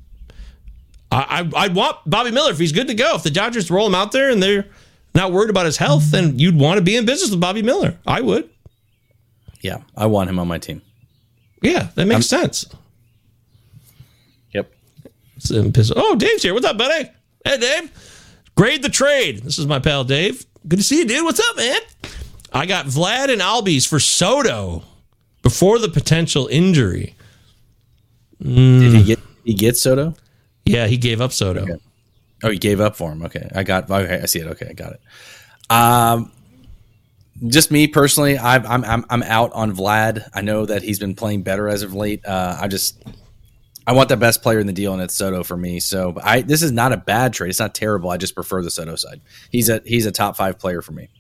I'd want Bobby Miller if he's good to go. If the Dodgers roll him out there and they're not worried about his health, then you'd want to be in business with Bobby Miller. I would. Yeah, I want him on my team. Yeah, that makes sense. Yep. Oh, Dave's here. What's up, buddy? Hey, Dave. Grade the trade. This is my pal Dave. Good to see you, dude. What's up, man? I got Vlad and Albies for Soto before the potential injury. Did he get Soto? Yeah, he gave up Soto. Okay. Oh, he gave up for him. Okay, I see it. Okay, I got it. Just me personally, I'm out on Vlad. I know that he's been playing better as of late. I want the best player in the deal, and it's Soto for me. So this is not a bad trade. It's not terrible. I just prefer the Soto side. He's a top 5 player for me.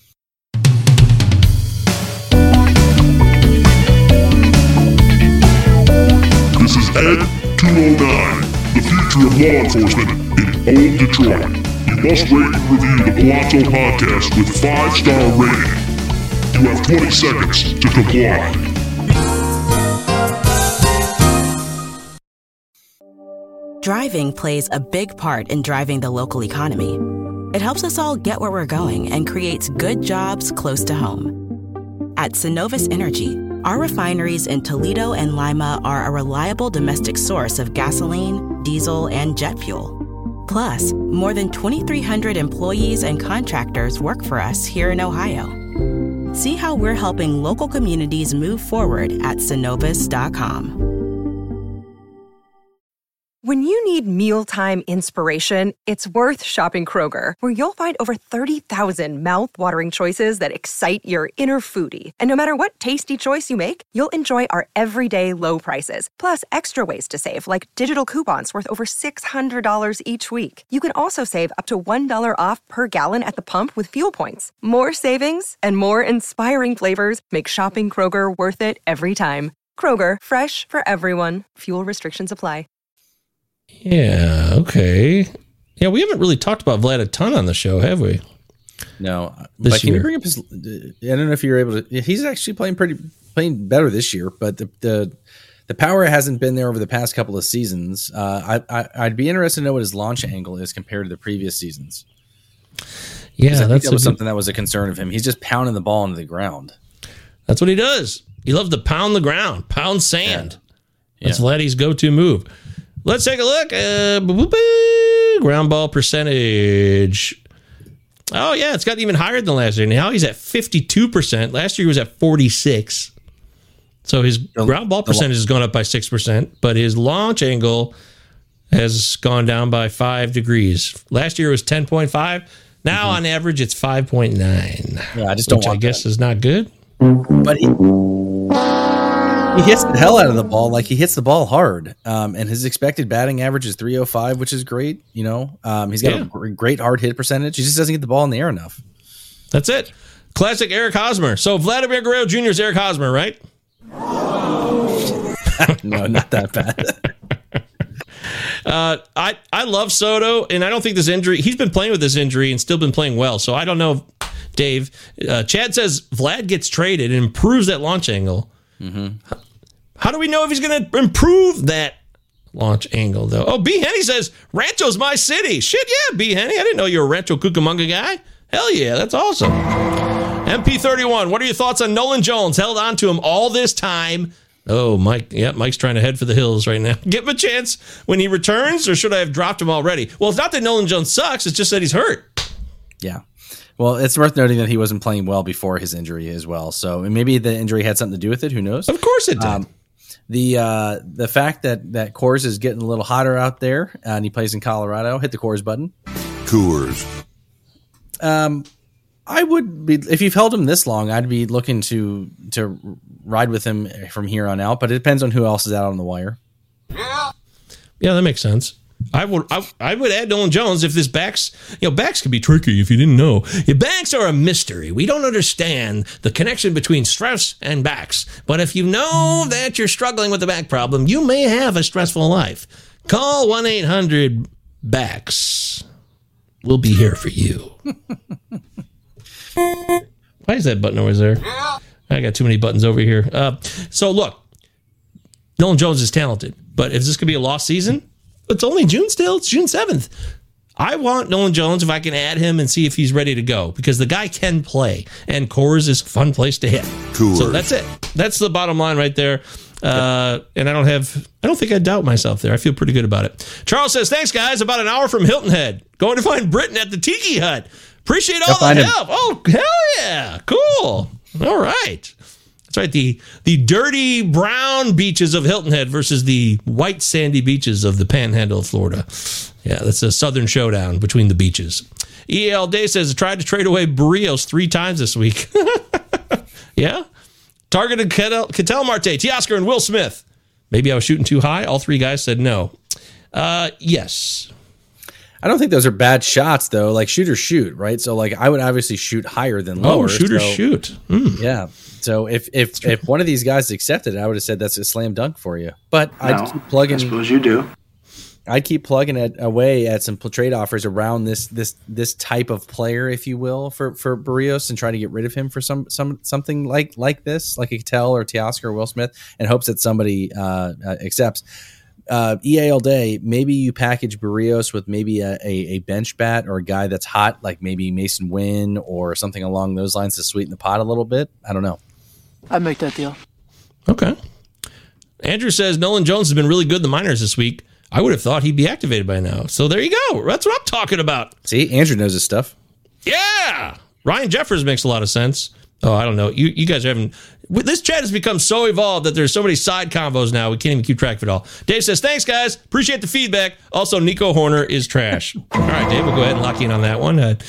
This is Ed 209, the future of law enforcement in old Detroit. You must rate and review the Palazzo podcast with 5-star rating. You have 20 seconds to comply. Driving plays a big part in driving the local economy. It helps us all get where we're going and creates good jobs close to home. At Synovus Energy, our refineries in Toledo and Lima are a reliable domestic source of gasoline, diesel, and jet fuel. Plus, more than 2,300 employees and contractors work for us here in Ohio. See how we're helping local communities move forward at Synovus.com. When you need mealtime inspiration, it's worth shopping Kroger, where you'll find over 30,000 mouth-watering choices that excite your inner foodie. And no matter what tasty choice you make, you'll enjoy our everyday low prices, plus extra ways to save, like digital coupons worth over $600 each week. You can also save up to $1 off per gallon at the pump with fuel points. More savings and more inspiring flavors make shopping Kroger worth it every time. Kroger, fresh for everyone. Fuel restrictions apply. Yeah, okay. Yeah, we haven't really talked about Vlad a ton on the show, have we? No, this but can year. you bring up his? I don't know if you're able to. He's actually playing better this year, but the power hasn't been there over the past couple of seasons. I'd be interested to know what his launch angle is compared to the previous seasons. Yeah, that was something that was a concern of him. He's just pounding the ball into the ground. That's what he does. He loves to pound the ground, pound sand. Yeah. That's Vladdy's go-to move. Let's take a look. Ground ball percentage. Oh, yeah, it's gotten even higher than last year. Now he's at 52%. Last year he was at 46%. So his ground ball percentage has gone up by 6%, but his launch angle has gone down by 5 degrees. Last year it was 10.5. Now on average it's 5.9. Yeah, I just don't. I guess is not good. But he hits the hell out of the ball. Like, he hits the ball hard. And his expected batting average is 305, which is great. You know, he's got a great hard hit percentage. He just doesn't get the ball in the air enough. That's it. Classic Eric Hosmer. So Vladimir Guerrero Jr. is Eric Hosmer, right? No, not that bad. I love Soto, and I don't think this injury, he's been playing with this injury and still been playing well. So I don't know, Dave. Chad says Vlad gets traded and improves that launch angle. Mm-hmm. How do we know if he's going to improve that launch angle, though? Oh, B. Henny says Rancho's my city. Shit, yeah, B. Henny. I didn't know you were a Rancho Cucamonga guy. Hell yeah, that's awesome. MP31, what are your thoughts on Nolan Jones? Held on to him all this time. Oh, Mike. Yeah, Mike's trying to head for the hills right now. Give him a chance when he returns, or should I have dropped him already? Well, it's not that Nolan Jones sucks. It's just that he's hurt. Yeah. Well, it's worth noting that he wasn't playing well before his injury as well. So maybe the injury had something to do with it. Who knows? Of course it did. The fact that Coors is getting a little hotter out there and he plays in Colorado, hit the Coors button. Coors. I would be, if you've held him this long, I'd be looking to ride with him from here on out, but it depends on who else is out on the wire. Yeah, that makes sense. I would add Nolan Jones if this backs, backs can be tricky if you didn't know. Backs are a mystery. We don't understand the connection between stress and backs. But if you know that you're struggling with a back problem, you may have a stressful life. Call 1-800-BACKS. We'll be here for you. Why is that button always there? I got too many buttons over here. So look, Nolan Jones is talented, but if this could be a lost season, it's only June still. It's June 7th. I want Nolan Jones if I can add him and see if he's ready to go, because the guy can play, and Coors is a fun place to hit. Coors. So that's it. That's the bottom line right there. And I don't think I doubt myself there. I feel pretty good about it. Charles says, thanks, guys. About an hour from Hilton Head. Going to find Britton at the Tiki Hut. Appreciate all the help. Oh, hell yeah. Cool. All right. That's right. The dirty brown beaches of Hilton Head versus the white sandy beaches of the Panhandle of Florida. Yeah, that's a southern showdown between the beaches. EL Day says, I tried to trade away Barrios 3 times this week. Yeah. Targeted Ketel Marte, Teoscar, and Will Smith. Maybe I was shooting too high. All 3 guys said no. Yes. I don't think those are bad shots, though. Like, shoot or shoot, right? So, like, I would obviously shoot higher than lower. Oh, shoot or shoot. Yeah. So if one of these guys accepted it, I would have said that's a slam dunk for you. But I'd keep plugging. I suppose you do. I'd keep plugging it away at some trade offers around this type of player, if you will, for Barrios, and try to get rid of him for something like this, like a Ketel or Teoscar or Will Smith, in hopes that somebody accepts. EA all day, maybe you package Barrios with maybe a bench bat or a guy that's hot, like maybe Mason Wynn or something along those lines to sweeten the pot a little bit. I don't know. I'd make that deal. Okay. Andrew says Nolan Jones has been really good in the minors this week. I would have thought he'd be activated by now. So there you go. That's what I'm talking about. See, Andrew knows his stuff. Yeah. Ryan Jeffers makes a lot of sense. Oh, I don't know. You guys are having... This chat has become so evolved that there's so many side combos now, we can't even keep track of it all. Dave says, thanks, guys. Appreciate the feedback. Also, Nico Horner is trash. All right, Dave, we'll go ahead and lock in on that one. I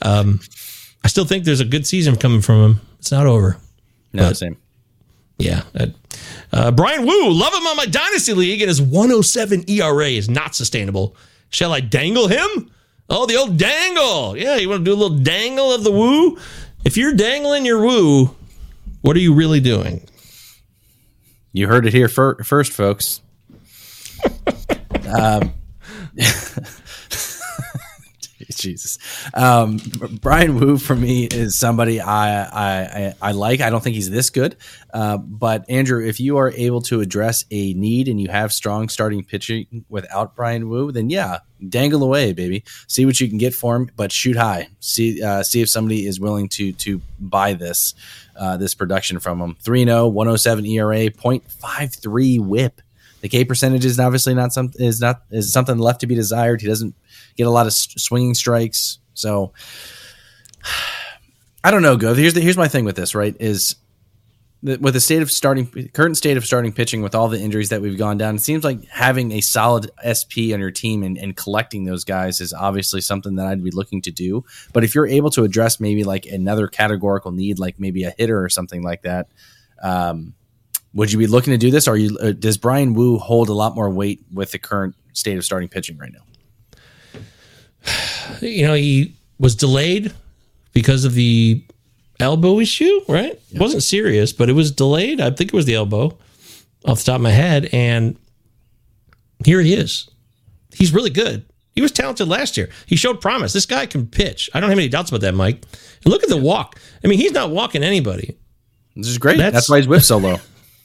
still think there's a good season coming from him. It's not over. No, same. Yeah. Brian Wu, love him on my Dynasty League, and his 107 ERA is not sustainable. Shall I dangle him? Oh, the old dangle. Yeah, you want to do a little dangle of the Woo? If you're dangling your Woo, what are you really doing? You heard it here first, folks. Jesus. Brian Wu for me is somebody I like. I don't think he's this good. But Andrew, if you are able to address a need and you have strong starting pitching without Brian Wu, then yeah, dangle away, baby. See what you can get for him, but shoot high. See if somebody is willing to buy this production from him. 3-0, 107 ERA, 0.53 WHIP. The K percentage is obviously is something left to be desired. He doesn't get a lot of swinging strikes. So I don't know, Gov. Here's my thing with this, right? Is with the current state of starting pitching with all the injuries that we've gone down, it seems like having a solid SP on your team and collecting those guys is obviously something that I'd be looking to do. But if you're able to address maybe like another categorical need, like maybe a hitter or something like that, would you be looking to do this? Or does Brian Wu hold a lot more weight with the current state of starting pitching right now? He was delayed because of the elbow issue, right? It wasn't serious, but it was delayed. I think it was the elbow off the top of my head. And here he is. He's really good. He was talented last year. He showed promise. This guy can pitch. I don't have any doubts about that, Mike. And look at the walk. I mean, he's not walking anybody. This is great. That's why he's whipped so low.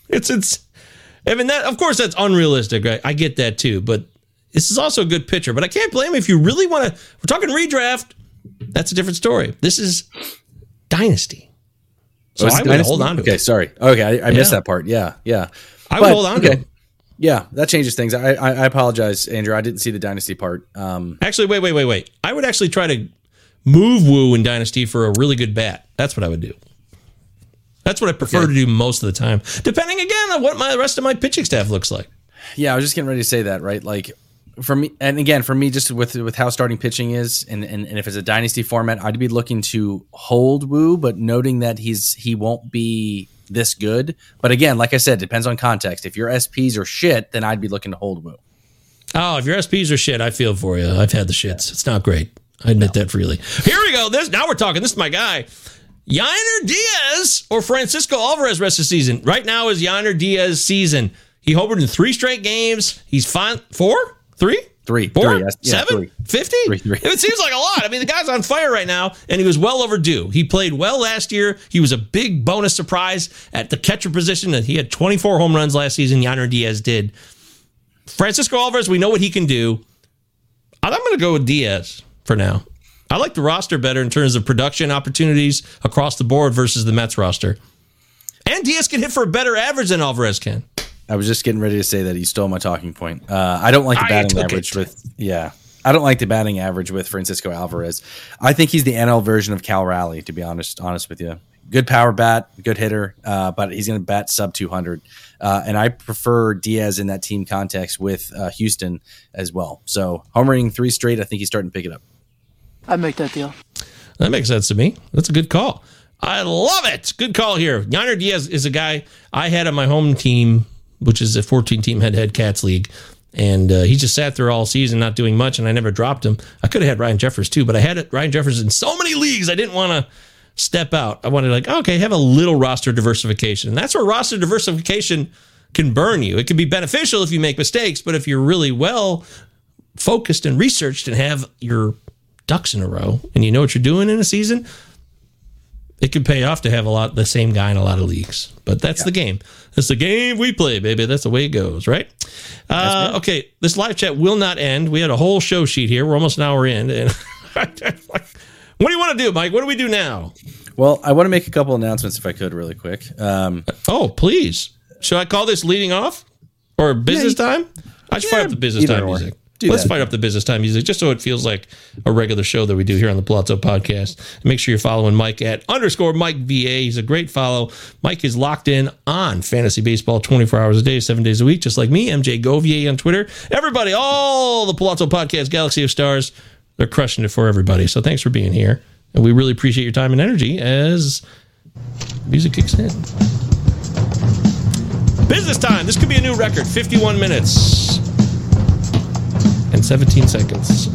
Of course, that's unrealistic, right? I get that too, but this is also a good pitcher. But I can't blame him if you really want to. We're talking redraft. That's a different story. This is dynasty. So I would hold on to it. Okay, sorry. Okay, I missed that part. Yeah. I would hold on to it. Yeah, that changes things. I apologize, Andrew. I didn't see the dynasty part. Actually, wait. I would actually try to move Wu in dynasty for a really good bat. That's what I would do. That's what I prefer to do most of the time, depending again on what the rest of my pitching staff looks like. Yeah, I was just getting ready to say that, right? Like for me, and again, for me, just with how starting pitching is, and if it's a dynasty format, I'd be looking to hold Wu, but noting that he won't be this good. But again, like I said, depends on context. If your SPs are shit, then I'd be looking to hold Wu. Oh, if your SPs are shit, I feel for you. I've had the shits. It's not great. I admit that freely. Here we go. Now we're talking. This is my guy. Yainer Diaz or Francisco Alvarez rest of the season. Right now is Yainer Diaz's season. He homered in 3 straight games. He's fine. 4? 3? 3. 4? 3. 7? 50? 3. It seems like a lot. I mean, the guy's on fire right now, and he was well overdue. He played well last year. He was a big bonus surprise at the catcher position. He had 24 home runs last season. Yainer Diaz did. Francisco Alvarez, we know what he can do. I'm going to go with Diaz for now. I like the roster better in terms of production opportunities across the board versus the Mets roster. And Diaz can hit for a better average than Alvarez can. I was just getting ready to say that. He stole my talking point. I don't like the batting average I don't like the batting average with Francisco Alvarez. I think he's the NL version of Cal Raleigh, to be honest with you. Good power bat, good hitter, but he's going to bat sub 200. And I prefer Diaz in that team context with Houston as well. So homering 3 straight, I think he's starting to pick it up. I'd make that deal. That makes sense to me. That's a good call. I love it. Good call here. Yainer Diaz is a guy I had on my home team, which is a 14-team head-to-head Cats league. And he just sat there all season not doing much, and I never dropped him. I could have had Ryan Jeffers, too, but I had Ryan Jeffers in so many leagues, I didn't want to step out. I wanted have a little roster diversification. And that's where roster diversification can burn you. It can be beneficial if you make mistakes, but if you're really well focused and researched and have your ducks in a row and you know what you're doing in a season, it could pay off to have the same guy in a lot of leagues. But that's the game. That's the game we play, baby. That's the way it goes, right? Okay, this live chat will not end. We had a whole show sheet here. We're almost an hour in. And what do you want to do, Mike? What do we do now? Well, I want to make a couple announcements if I could really quick. Please. Should I call this leading off or business time? I should fire up the business time music. Let's fire up the business time music just so it feels like a regular show that we do here on the Palazzo Podcast. And make sure you're following Mike at _Mike VA. He's a great follow. Mike is locked in on fantasy baseball 24 hours a day, 7 days a week, just like me, MJ Govier on Twitter. Everybody, all the Palazzo Podcast, Galaxy of Stars, they're crushing it for everybody. So thanks for being here. And we really appreciate your time and energy as music kicks in. Business time. This could be a new record. 51 minutes. And 17 seconds.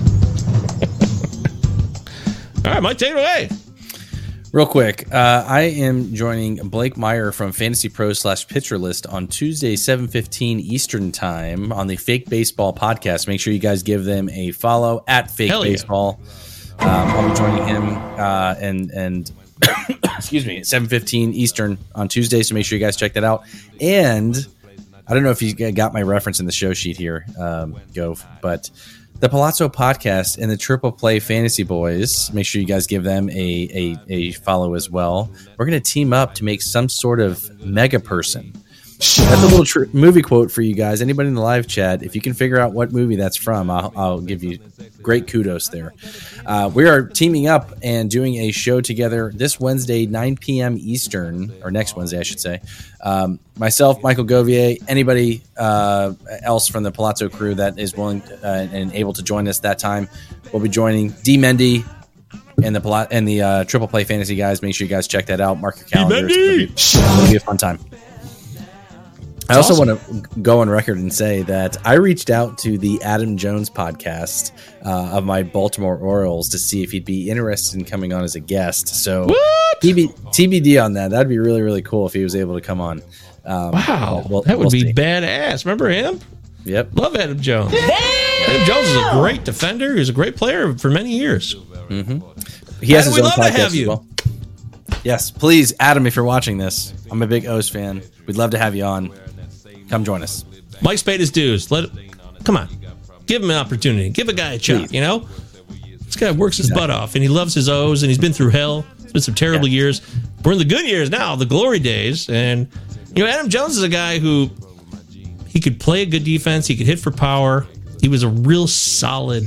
All right, Mike, take it away. Real quick, I am joining Blake Meyer from Fantasy Pro /Pitcher List on Tuesday, 7:15 Eastern Time on the Fake Baseball Podcast. Make sure you guys give them a follow at Fake Baseball. I'll be joining him and excuse me, at 7:15 Eastern on Tuesday. So make sure you guys check that out. And I don't know if you got my reference in the show sheet here, Gove, but the Palazzo Podcast and the Triple Play Fantasy Boys, make sure you guys give them a follow as well. We're going to team up to make some sort of mega person. That's a little movie quote for you guys. Anybody in the live chat, if you can figure out what movie that's from, I'll give you great kudos there. We are teaming up and doing a show together this Wednesday, 9 p.m. Eastern, or next Wednesday, I should say. Myself, Michael Govier, anybody else from the Palazzo crew that is willing and able to join us that time, we'll be joining D. Mendy and the Triple Play Fantasy guys. Make sure you guys check that out. Mark your calendars. It'll be a fun time. I also want to go on record and say that I reached out to the Adam Jones podcast of my Baltimore Orioles to see if he'd be interested in coming on as a guest. So TBD on that. That'd be really, really cool if he was able to come on. Wow. That would be badass. Remember him? Yep. Love Adam Jones. Damn! Adam Jones is a great defender. He was a great player for many years. Mm-hmm. He has his own podcast as well. Yes, please, Adam, if you're watching this, I'm a big O's fan. We'd love to have you on. Come join us. Mike's paid his dues. Come on. Give him an opportunity. Give a guy a shot, you know? This guy works his butt off, and he loves his O's, and he's been through hell. It's been some terrible years. We're in the good years now, the glory days. And, you know, Adam Jones is a guy who he could play a good defense. He could hit for power. He was a real solid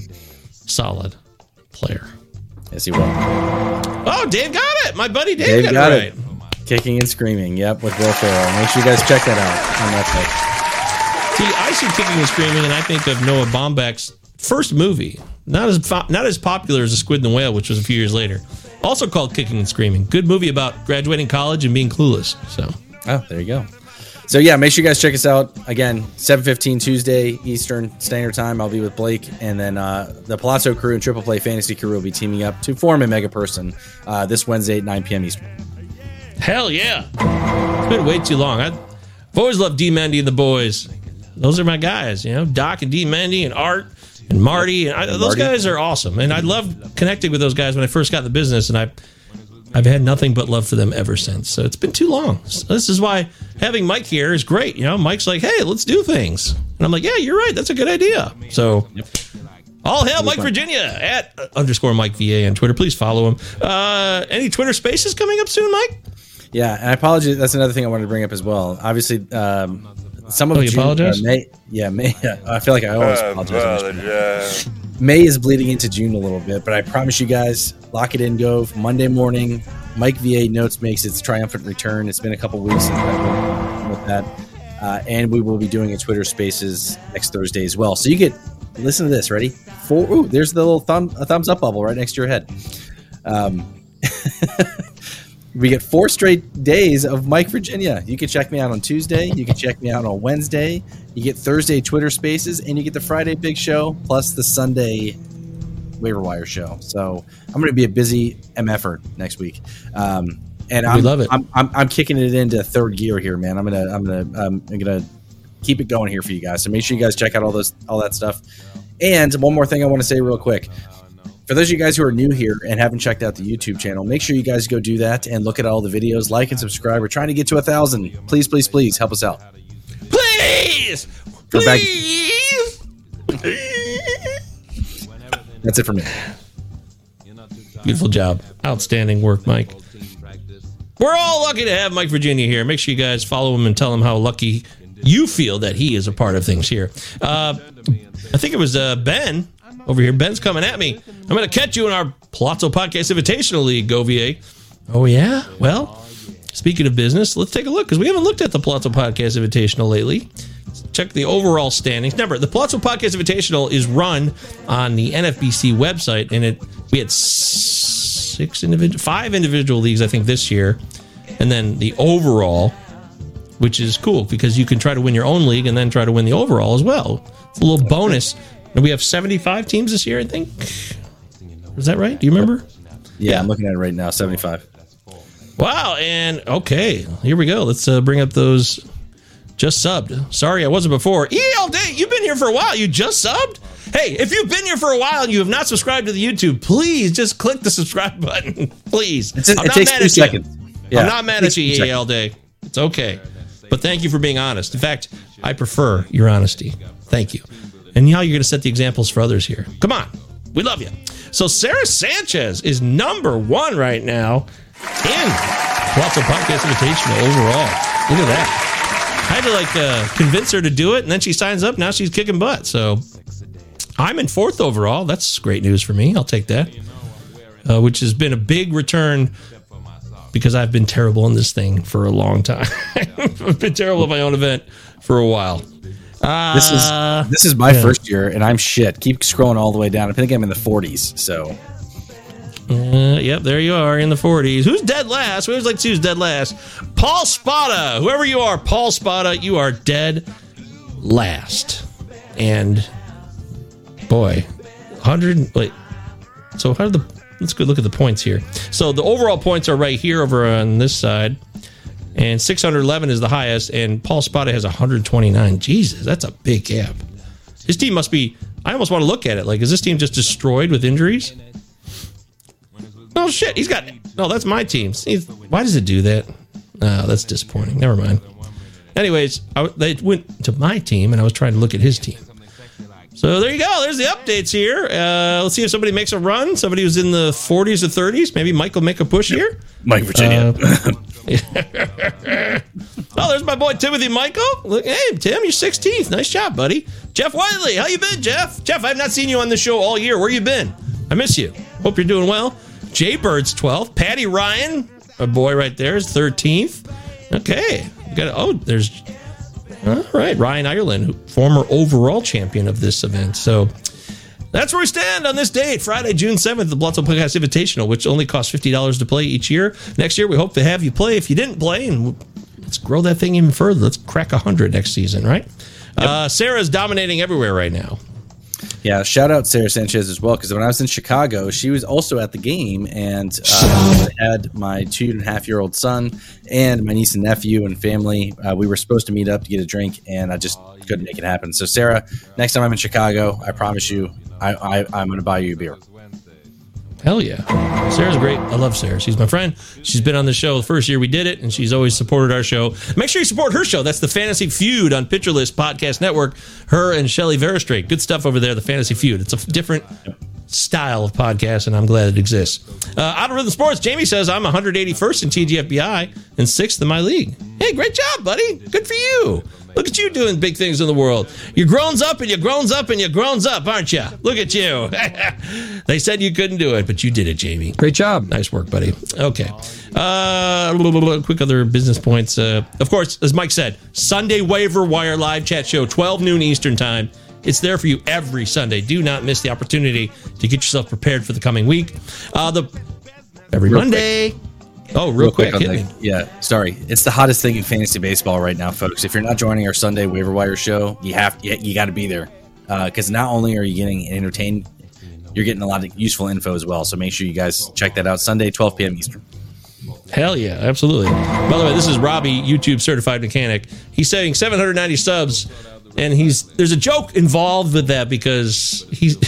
player. Yes, he was. Oh, Dave got it. My buddy Dave got it right. Kicking and Screaming, yep, with Will Ferrell. Make sure you guys check that out on Netflix. See, I see Kicking and Screaming, and I think of Noah Baumbach's first movie. Not as popular as The Squid and the Whale, which was a few years later. Also called Kicking and Screaming. Good movie about graduating college and being clueless. Oh, there you go. So, yeah, make sure you guys check us out. Again, 7:15 Tuesday Eastern Standard Time. I'll be with Blake. And then the Palazzo crew and Triple Play Fantasy crew will be teaming up to form a mega person this Wednesday at 9 p.m. Eastern. Hell yeah. It's been way too long. I've always loved D. Mendy and the boys. Those are my guys, you know, Doc and D. Mendy and Art and Marty. Those guys are awesome. And I loved connecting with those guys when I first got in the business, and I've had nothing but love for them ever since. So it's been too long. So this is why having Mike here is great. You know, Mike's like, hey, let's do things. And I'm like, yeah, you're right. That's a good idea. So all hail Mike Virginia at _Mike VA on Twitter. Please follow him. Any Twitter Spaces coming up soon, Mike? Yeah, and I apologize. That's another thing I wanted to bring up as well. Obviously, some of you apologize? May. I feel like I always apologize. May is bleeding into June a little bit, but I promise you guys, lock it in, Gove. Monday morning, Mike VA Notes makes its triumphant return. It's been a couple weeks since I've been with that, and we will be doing a Twitter Spaces next Thursday as well. So you get listen to this. Ready? There's the little thumbs up bubble right next to your head. We get 4 straight days of Mike Virginia. You can check me out on Tuesday. You can check me out on Wednesday. You get Thursday Twitter Spaces, and you get the Friday Big Show, plus the Sunday Waiver Wire Show. So I'm going to be a busy MFer next week, and we love it. I'm kicking it into third gear here, man. I'm gonna keep it going here for you guys. So make sure you guys check out all that stuff. And one more thing I want to say real quick. For those of you guys who are new here and haven't checked out the YouTube channel, make sure you guys go do that and look at all the videos, like and subscribe. We're trying to get to 1,000. Please, please, please help us out. Please! That's it for me. Beautiful job. Outstanding work, Mike. We're all lucky to have Mike Virginia here. Make sure you guys follow him and tell him how lucky you feel that he is a part of things here. I think it was Ben over here. Ben's coming at me. I'm going to catch you in our Palazzo Podcast Invitational League, Govier. Oh, yeah? Well, speaking of business, let's take a look, because we haven't looked at the Palazzo Podcast Invitational lately. Check the overall standings. Remember, the Palazzo Podcast Invitational is run on the NFBC website, and we had 5 individual leagues, I think, this year, and then the overall, which is cool, because you can try to win your own league and then try to win the overall as well. It's a little bonus. And we have 75 teams this year, I think. Is that right? Do you remember? Yeah, I'm looking at it right now, 75. Wow, and okay, here we go. Let's bring up those just subbed. Sorry, I wasn't before. ELD, you've been here for a while. You just subbed? Hey, if you've been here for a while and you have not subscribed to the YouTube, please just click the subscribe button. Please. It takes 2 seconds. Yeah, I'm not mad at you, EA all day. It's okay. But thank you for being honest. In fact, I prefer your honesty. Thank you. And now you're going to set the examples for others here. Come on. We love you. So Sarah Sanchez is number 1 right now in Palazzo Podcast Invitational overall. Look at that. I had to convince her to do it, and then she signs up. Now she's kicking butt. So I'm in 4th overall. That's great news for me. I'll take that. Which has been a big return because I've been terrible in this thing for a long time. I've been terrible at my own event for a while. This is my first year, and I'm shit. Keep scrolling all the way down. I think I'm in the 40s. So, yep, there you are in the 40s. Who's dead last? We always like to see who's dead last. Paul Spada, whoever you are, Paul Spada, you are dead last. And boy, 100. Wait, so how did let's go look at the points here. So the overall points are right here over on this side. And 611 is the highest, and Paul Spada has 129. Jesus, that's a big gap. His team must be, I almost want to look at it. Like, is this team just destroyed with injuries? Oh, shit, no, that's my team. Why does it do that? Oh, that's disappointing. Never mind. Anyways, they went to my team, and I was trying to look at his team. So there you go. There's the updates here. Let's see if somebody makes a run. Somebody who's in the 40s or 30s. Maybe Mike will make a push here. Mike, Virginia. Oh, there's my boy Timothy Michael. Look, hey, Tim, you're 16th. Nice job, buddy. Jeff Wiley, how you been, Jeff? Jeff, I've not seen you on the show all year. Where you been? I miss you. Hope you're doing well. Jay Bird's 12th. Patty Ryan, a boy right there, is 13th. Okay. There's... All right, Ryan Ireland, former overall champion of this event. So that's where we stand on this date, Friday, June 7th, the Palazzo Podcast Invitational, which only costs $50 to play each year. Next year, we hope to have you play. If you didn't play, and let's grow that thing even further. Let's crack 100 next season, right? Yep. Sarah's dominating everywhere right now. Yeah, shout out Sarah Sanchez as well, because when I was in Chicago, she was also at the game, and I had my 2.5-year-old son and my niece and nephew and family. We were supposed to meet up to get a drink, and I just couldn't make it happen. So, Sarah, next time I'm in Chicago, I promise you, I'm going to buy you a beer. Hell yeah. Sarah's great. I love Sarah. She's my friend. She's been on the show the first year we did it, and she's always supported our show. Make sure you support her show. That's the Fantasy Feud on Pitcher List Podcast Network. Her and Shelley Veristrait. Good stuff over there, the Fantasy Feud. It's a different style of podcast, and I'm glad it exists. Out of Rhythm Sports, Jamie says, I'm 181st in TGFBI and 6th in my league. Hey, great job, buddy. Good for you. Look at you doing big things in the world. You're grown up and you're grown up and you're grown up, aren't you? Look at you. They said you couldn't do it, but you did it, Jamie. Great job. Nice work, buddy. Okay. Quick other business points. Of course, as Mike said, Sunday Waiver Wire live chat show, 12 noon Eastern time. It's there for you every Sunday. Do not miss the opportunity to get yourself prepared for the coming week. Every Monday. Oh, real quick. Yeah, sorry. It's the hottest thing in fantasy baseball right now, folks. If you're not joining our Sunday Waiver Wire show, you got to be there, because not only are you getting entertained, you're getting a lot of useful info as well. So make sure you guys check that out. Sunday, 12 p.m. Eastern. Hell yeah, absolutely. By the way, this is Robbie, YouTube certified mechanic. He's saying 790 subs, and there's a joke involved with that because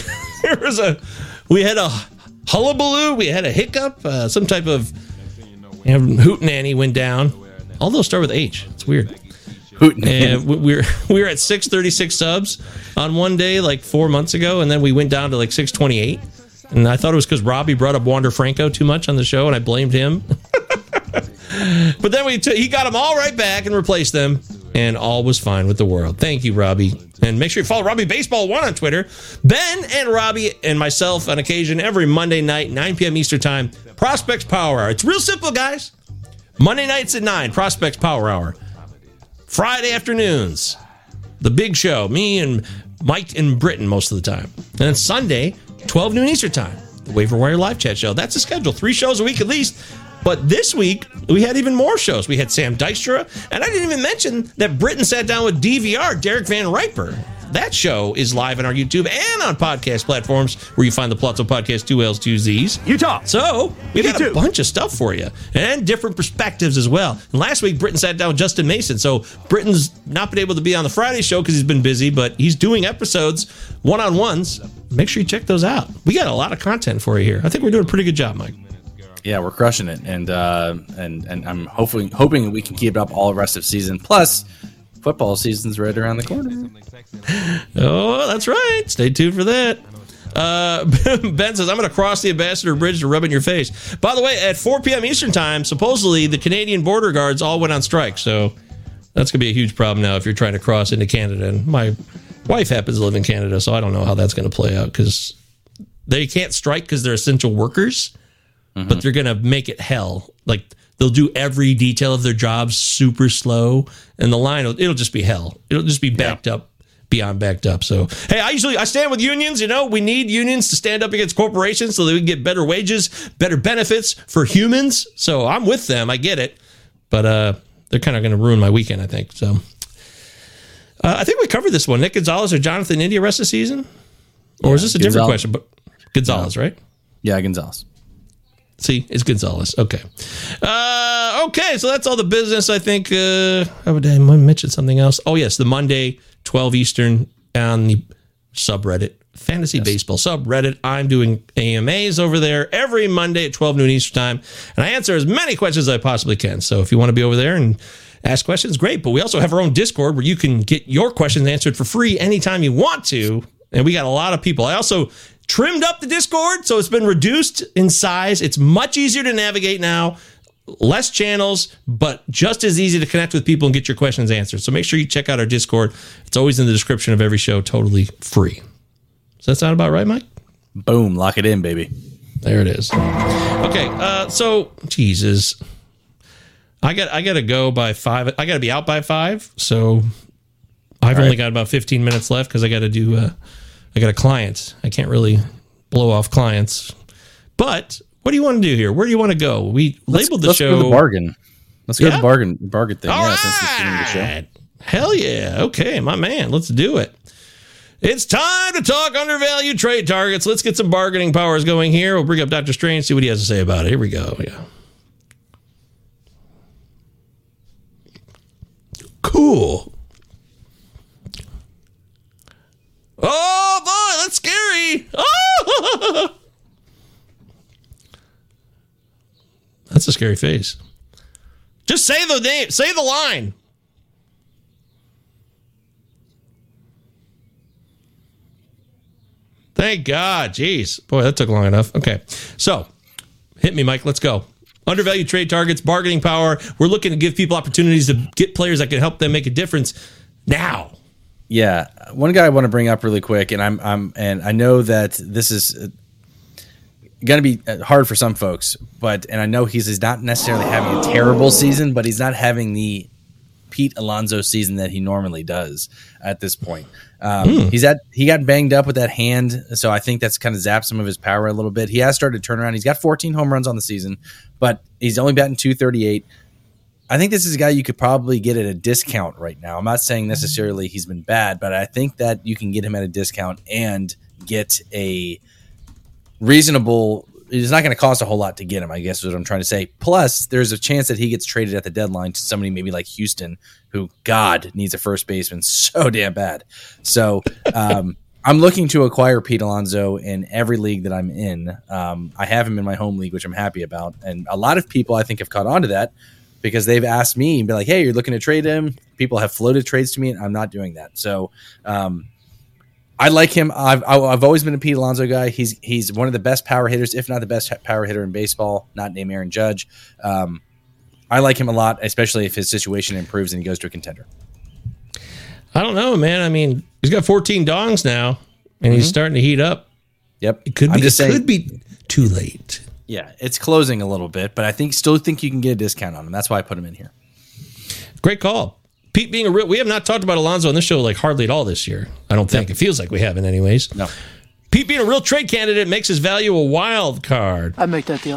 we had a hullabaloo, we had a hiccup, some type of hootenanny went down. All those start with H. It's weird. And we were at 636 subs on one day like 4 months ago, and then we went down to like 628. And I thought it was because Robbie brought up Wander Franco too much on the show, and I blamed him. But then he got them all right back and replaced them, and all was fine with the world. Thank you, Robbie. And make sure you follow Robbie Baseball 1 on Twitter. Ben and Robbie and myself on occasion every Monday night, 9 p.m. Eastern time. Prospects Power Hour. It's real simple, guys. Monday nights at 9, Prospects Power Hour. Friday afternoons, the big show, me and Mike and Britton most of the time. And then Sunday, 12 noon Eastern time, the Waiver Wire live chat show. That's the schedule, 3 shows a week at least. But this week, we had even more shows. We had Sam Dystra, and I didn't even mention that Britton sat down with DVR, Derek Van Riper, that show is live on our YouTube and on podcast platforms where you find the Palazzo Podcast, 2 L's, 2 Z's. Utah. So we got a bunch of stuff for you and different perspectives as well. And last week, Britton sat down with Justin Mason. So Britton's not been able to be on the Friday show because he's been busy, but he's doing episodes, one-on-ones. Make sure you check those out. We got a lot of content for you here. I think we're doing a pretty good job, Mike. Yeah, we're crushing it, and I'm hoping we can keep it up all the rest of the season. Plus, football season's right around the corner. Oh, that's right. Stay tuned for that. Ben says, I'm going to cross the Ambassador Bridge to rub in your face. By the way, at 4 p.m. Eastern time, supposedly the Canadian border guards all went on strike, so that's going to be a huge problem now if you're trying to cross into Canada. And my wife happens to live in Canada, so I don't know how that's going to play out because they can't strike because they're essential workers. But they're going to make it hell. Like, they'll do every detail of their jobs super slow, and the line, it'll just be hell. It'll just be backed up, beyond backed up. So, hey, I stand with unions. You know, we need unions to stand up against corporations so that we can get better wages, better benefits for humans. So I'm with them. I get it. But they're kind of going to ruin my weekend, I think. So I think we covered this one. Nick Gonzalez or Jonathan India rest of the season? Or is this a different question? But Gonzalez, right? Yeah, Gonzalez. See, it's Gonzalez. Okay. Okay, so that's all the business, I think. I mentioned something else. Oh, yes, the Monday, 12 Eastern on the subreddit, Fantasy Baseball subreddit. I'm doing AMAs over there every Monday at 12 noon Eastern time, and I answer as many questions as I possibly can. So if you want to be over there and ask questions, great. But we also have our own Discord where you can get your questions answered for free anytime you want to, and we got a lot of people. I also trimmed up the Discord, so it's been reduced in size. It's much easier to navigate now. Less channels, but just as easy to connect with people and get your questions answered. So make sure you check out our Discord. It's always in the description of every show, totally free. Does that sound about right, Mike? Boom, lock it in, baby. There it is. Okay, so Jesus, I got to go by 5. I got to be out by 5. So I've only got about 15 minutes left because I got to do. I got a client. I can't really blow off clients. But what do you want to do here? Where do you want to go? We labeled the show. Let's go to the bargain. Let's go to the bargain thing. All right. Hell yeah. Okay, my man. Let's do it. It's time to talk undervalued trade targets. Let's get some bargaining powers going here. We'll bring up Dr. Strange, see what he has to say about it. Here we go. Yeah. Cool. Oh, boy, that's scary. Oh! That's a scary face. Just say the name. Say the line. Thank God. Jeez. Boy, that took long enough. Okay. So, hit me, Mike. Let's go. Undervalued trade targets, bargaining power. We're looking to give people opportunities to get players that can help them make a difference now. Yeah, one guy I want to bring up really quick, and I know that this is going to be hard for some folks, but I know he's not necessarily having a terrible season, but he's not having the Pete Alonso season that he normally does at this point. He got banged up with that hand, so I think that's kind of zapped some of his power a little bit. He has started to turn around. He's got 14 home runs on the season, but he's only batting .238. I think this is a guy you could probably get at a discount right now. I'm not saying necessarily he's been bad, but I think that you can get him at a discount and get a reasonable – it's not going to cost a whole lot to get him, I guess is what I'm trying to say. Plus, there's a chance that he gets traded at the deadline to somebody maybe like Houston who, God, needs a first baseman so damn bad. So I'm looking to acquire Pete Alonso in every league that I'm in. I have him in my home league, which I'm happy about. And a lot of people, I think, have caught on to that, because they've asked me and be like, hey, you're looking to trade him. People have floated trades to me, and I'm not doing that. So I like him. I've always been a Pete Alonso guy. He's one of the best power hitters, if not the best power hitter in baseball, not named Aaron Judge. I like him a lot, especially if his situation improves and he goes to a contender. I don't know, man. I mean, he's got 14 dongs now, and he's starting to heat up. Yep. It could be too late. Yeah, it's closing a little bit, but I still think you can get a discount on him. That's why I put him in here. Great call. Pete being we have not talked about Alonso on this show like hardly at all this year. I don't think. It feels like we haven't anyways. No. Pete being a real trade candidate makes his value a wild card. I'd make that deal.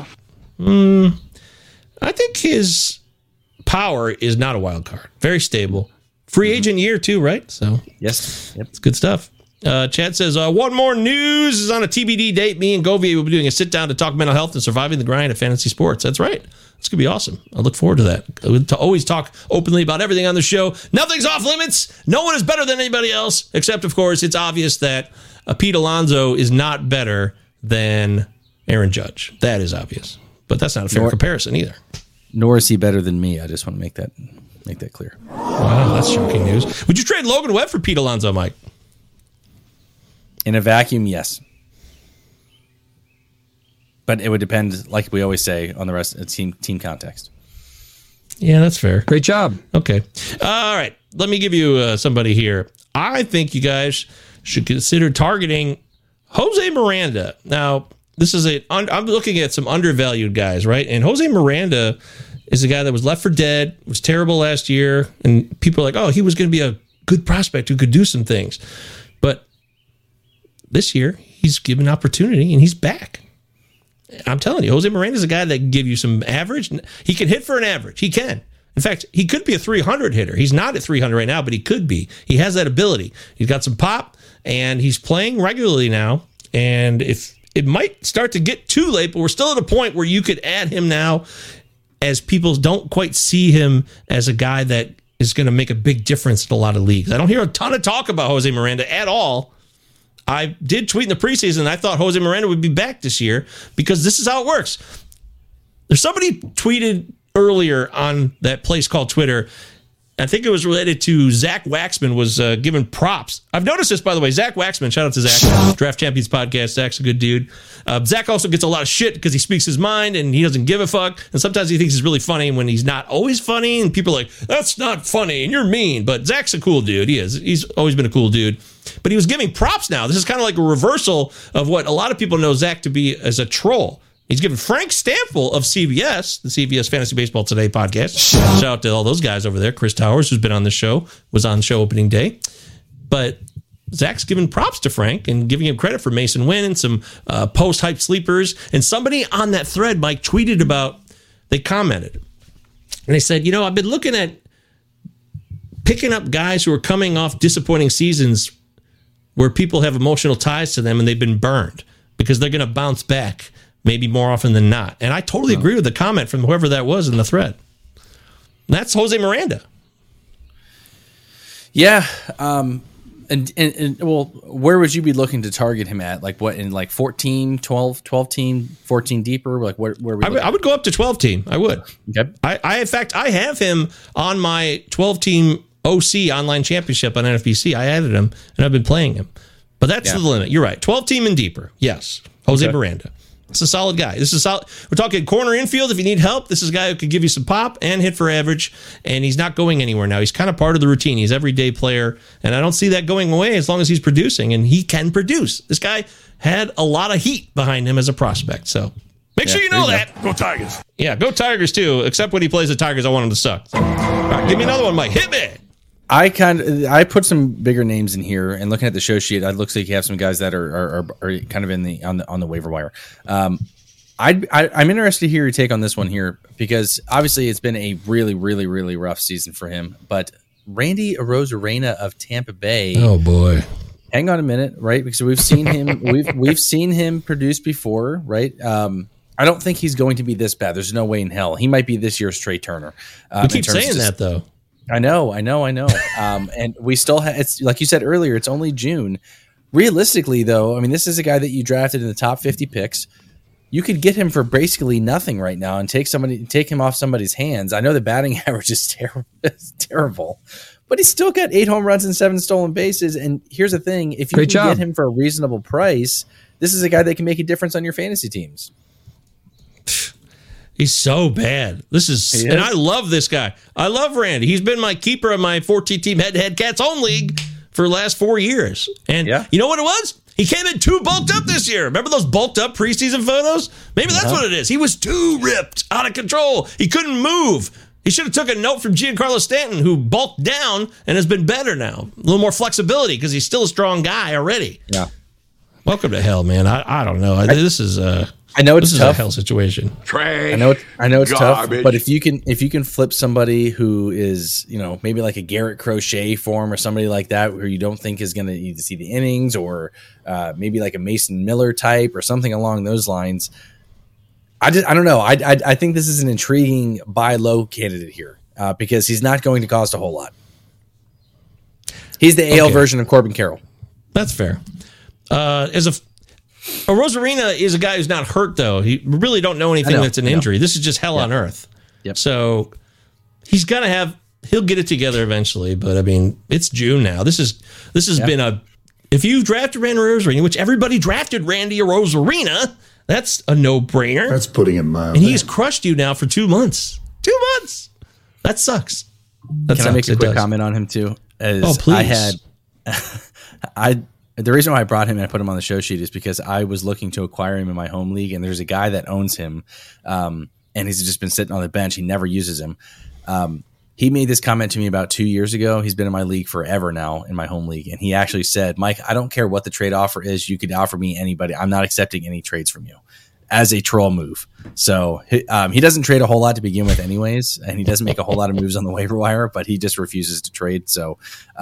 I think his power is not a wild card. Very stable. Free agent year too, right? So yes, it's good stuff. Chad says, one more news is on a TBD date. Me and Govey will be doing a sit down to talk mental health and surviving the grind of fantasy sports. That's right. It's going to be awesome. I look forward to that. To always talk openly about everything on the show. Nothing's off limits. No one is better than anybody else, except, of course, it's obvious that Pete Alonso is not better than Aaron Judge. That is obvious. But that's not a fair comparison either. Nor is he better than me. I just want to make that clear. Wow, that's shocking news. Would you trade Logan Webb for Pete Alonso, Mike? In a vacuum, yes. But it would depend, like we always say, on the rest of the team context. Yeah, that's fair. Great job. Okay. All right. Let me give you somebody here. I think you guys should consider targeting Jose Miranda. Now, this is I'm looking at some undervalued guys, right? And Jose Miranda is a guy that was left for dead, was terrible last year, and people are like, oh, he was going to be a good prospect who could do some things. But this year, he's given opportunity, and he's back. I'm telling you, Jose Miranda is a guy that can give you some average. He can hit for an average. He can. In fact, he could be a 300 hitter. He's not at 300 right now, but he could be. He has that ability. He's got some pop, and he's playing regularly now. And if it might start to get too late, but we're still at a point where you could add him now, as people don't quite see him as a guy that is going to make a big difference in a lot of leagues. I don't hear a ton of talk about Jose Miranda at all. I did tweet in the preseason, I thought Jose Miranda would be back this year because this is how it works. There's somebody tweeted earlier on that place called Twitter. I think it was related to Zach Waxman was given props. I've noticed this, by the way. Zach Waxman, shout out to Zach, Draft Champions Podcast. Zach's a good dude. Zach also gets a lot of shit because he speaks his mind and he doesn't give a fuck. And sometimes he thinks he's really funny when he's not always funny. And people are like, that's not funny and you're mean. But Zach's a cool dude. He is. He's always been a cool dude. But he was giving props now. This is kind of like a reversal of what a lot of people know Zach to be as a troll. He's given Frank Stanfill of CBS, the CBS Fantasy Baseball Today podcast. Shout out to all those guys over there. Chris Towers, who's been on the show, was on show opening day. But Zach's giving props to Frank and giving him credit for Mason Wynn and some post-hype sleepers. And somebody on that thread, Mike, tweeted about, they commented. And they said, I've been looking at picking up guys who are coming off disappointing seasons where people have emotional ties to them and they've been burned because they're going to bounce back maybe more often than not. And I totally agree with the comment from whoever that was in the thread. That's Jose Miranda. Yeah. And well, where would you be looking to target him at? Like what, in like 14, 12 team, 14 deeper? Like where I would go up to 12 team. I would. Okay. In fact, I have him on my 12 team OC online championship on NFBC. I added him and I've been playing him. But that's the limit. You're right. 12 team and deeper. Yes. Jose Miranda. It's a solid guy. This is solid. We're talking corner infield. If you need help, this is a guy who could give you some pop and hit for average, and he's not going anywhere now. He's kind of part of the routine. He's an everyday player, and I don't see that going away as long as he's producing, and he can produce. This guy had a lot of heat behind him as a prospect, so make sure you know that. Go Tigers. Yeah, go Tigers, too, except when he plays the Tigers, I want him to suck. So, all right, give me another one, Mike. Hit me. I put some bigger names in here, and looking at the show sheet, it looks like you have some guys that are kind of on the waiver wire. I'm interested to hear your take on this one here because obviously it's been a really, really, really rough season for him. But Randy Arozarena of Tampa Bay. Oh boy, hang on a minute, right? Because we've seen him, we've seen him produce before, right? I don't think he's going to be this bad. There's no way in hell. He might be this year's Trey Turner. You keep saying that though. I know. And we still have, it's like you said earlier, it's only June. Realistically, though, I mean, this is a guy that you drafted in the top 50 picks. You could get him for basically nothing right now and take him off somebody's hands. I know the batting average is terrible, but he's still got 8 home runs and 7 stolen bases. And here's the thing. If you can get him for a reasonable price, this is a guy that can make a difference on your fantasy teams. He's so bad. And I love this guy. I love Randy. He's been my keeper of my 14-team head-to-head Cats Home League for the last 4 years. And you know what it was? He came in too bulked up this year. Remember those bulked up preseason photos? Maybe that's what it is. He was too ripped, out of control. He couldn't move. He should have took a note from Giancarlo Stanton, who bulked down and has been better now. A little more flexibility because he's still a strong guy already. Yeah. Welcome to hell, man. I don't know. This is... I know it's this tough. Is a hell situation. Trash. I know it's garbage. tough, but if you can flip somebody who is, maybe like a Garrett Crochet form or somebody like that, where you don't think is going to either see the innings, or maybe like a Mason Miller type or something along those lines. I don't know. I think this is an intriguing buy low candidate here because he's not going to cost a whole lot. He's the AL version of Corbin Carroll. That's fair. Rosarina is a guy who's not hurt, though. We really don't know anything that's an injury. This is just hell on earth. Yep. So he's he'll get it together eventually. But I mean, it's June now. This has been if you drafted Randy Rosarina, which everybody drafted Randy Rosarina, that's a no-brainer. That's putting it mildly. And he's crushed you now for 2 months. 2 months. That sucks. Can I make a quick comment on him too? Please. The reason why I brought him and I put him on the show sheet is because I was looking to acquire him in my home league, and there's a guy that owns him, and he's just been sitting on the bench. He never uses him. He made this comment to me about 2 years ago. He's been in my league forever now, in my home league, and he actually said, "Mike, I don't care what the trade offer is. You could offer me anybody. I'm not accepting any trades from you," as a troll move. So he doesn't trade a whole lot to begin with anyways, and he doesn't make a whole lot of moves on the waiver wire, but he just refuses to trade. So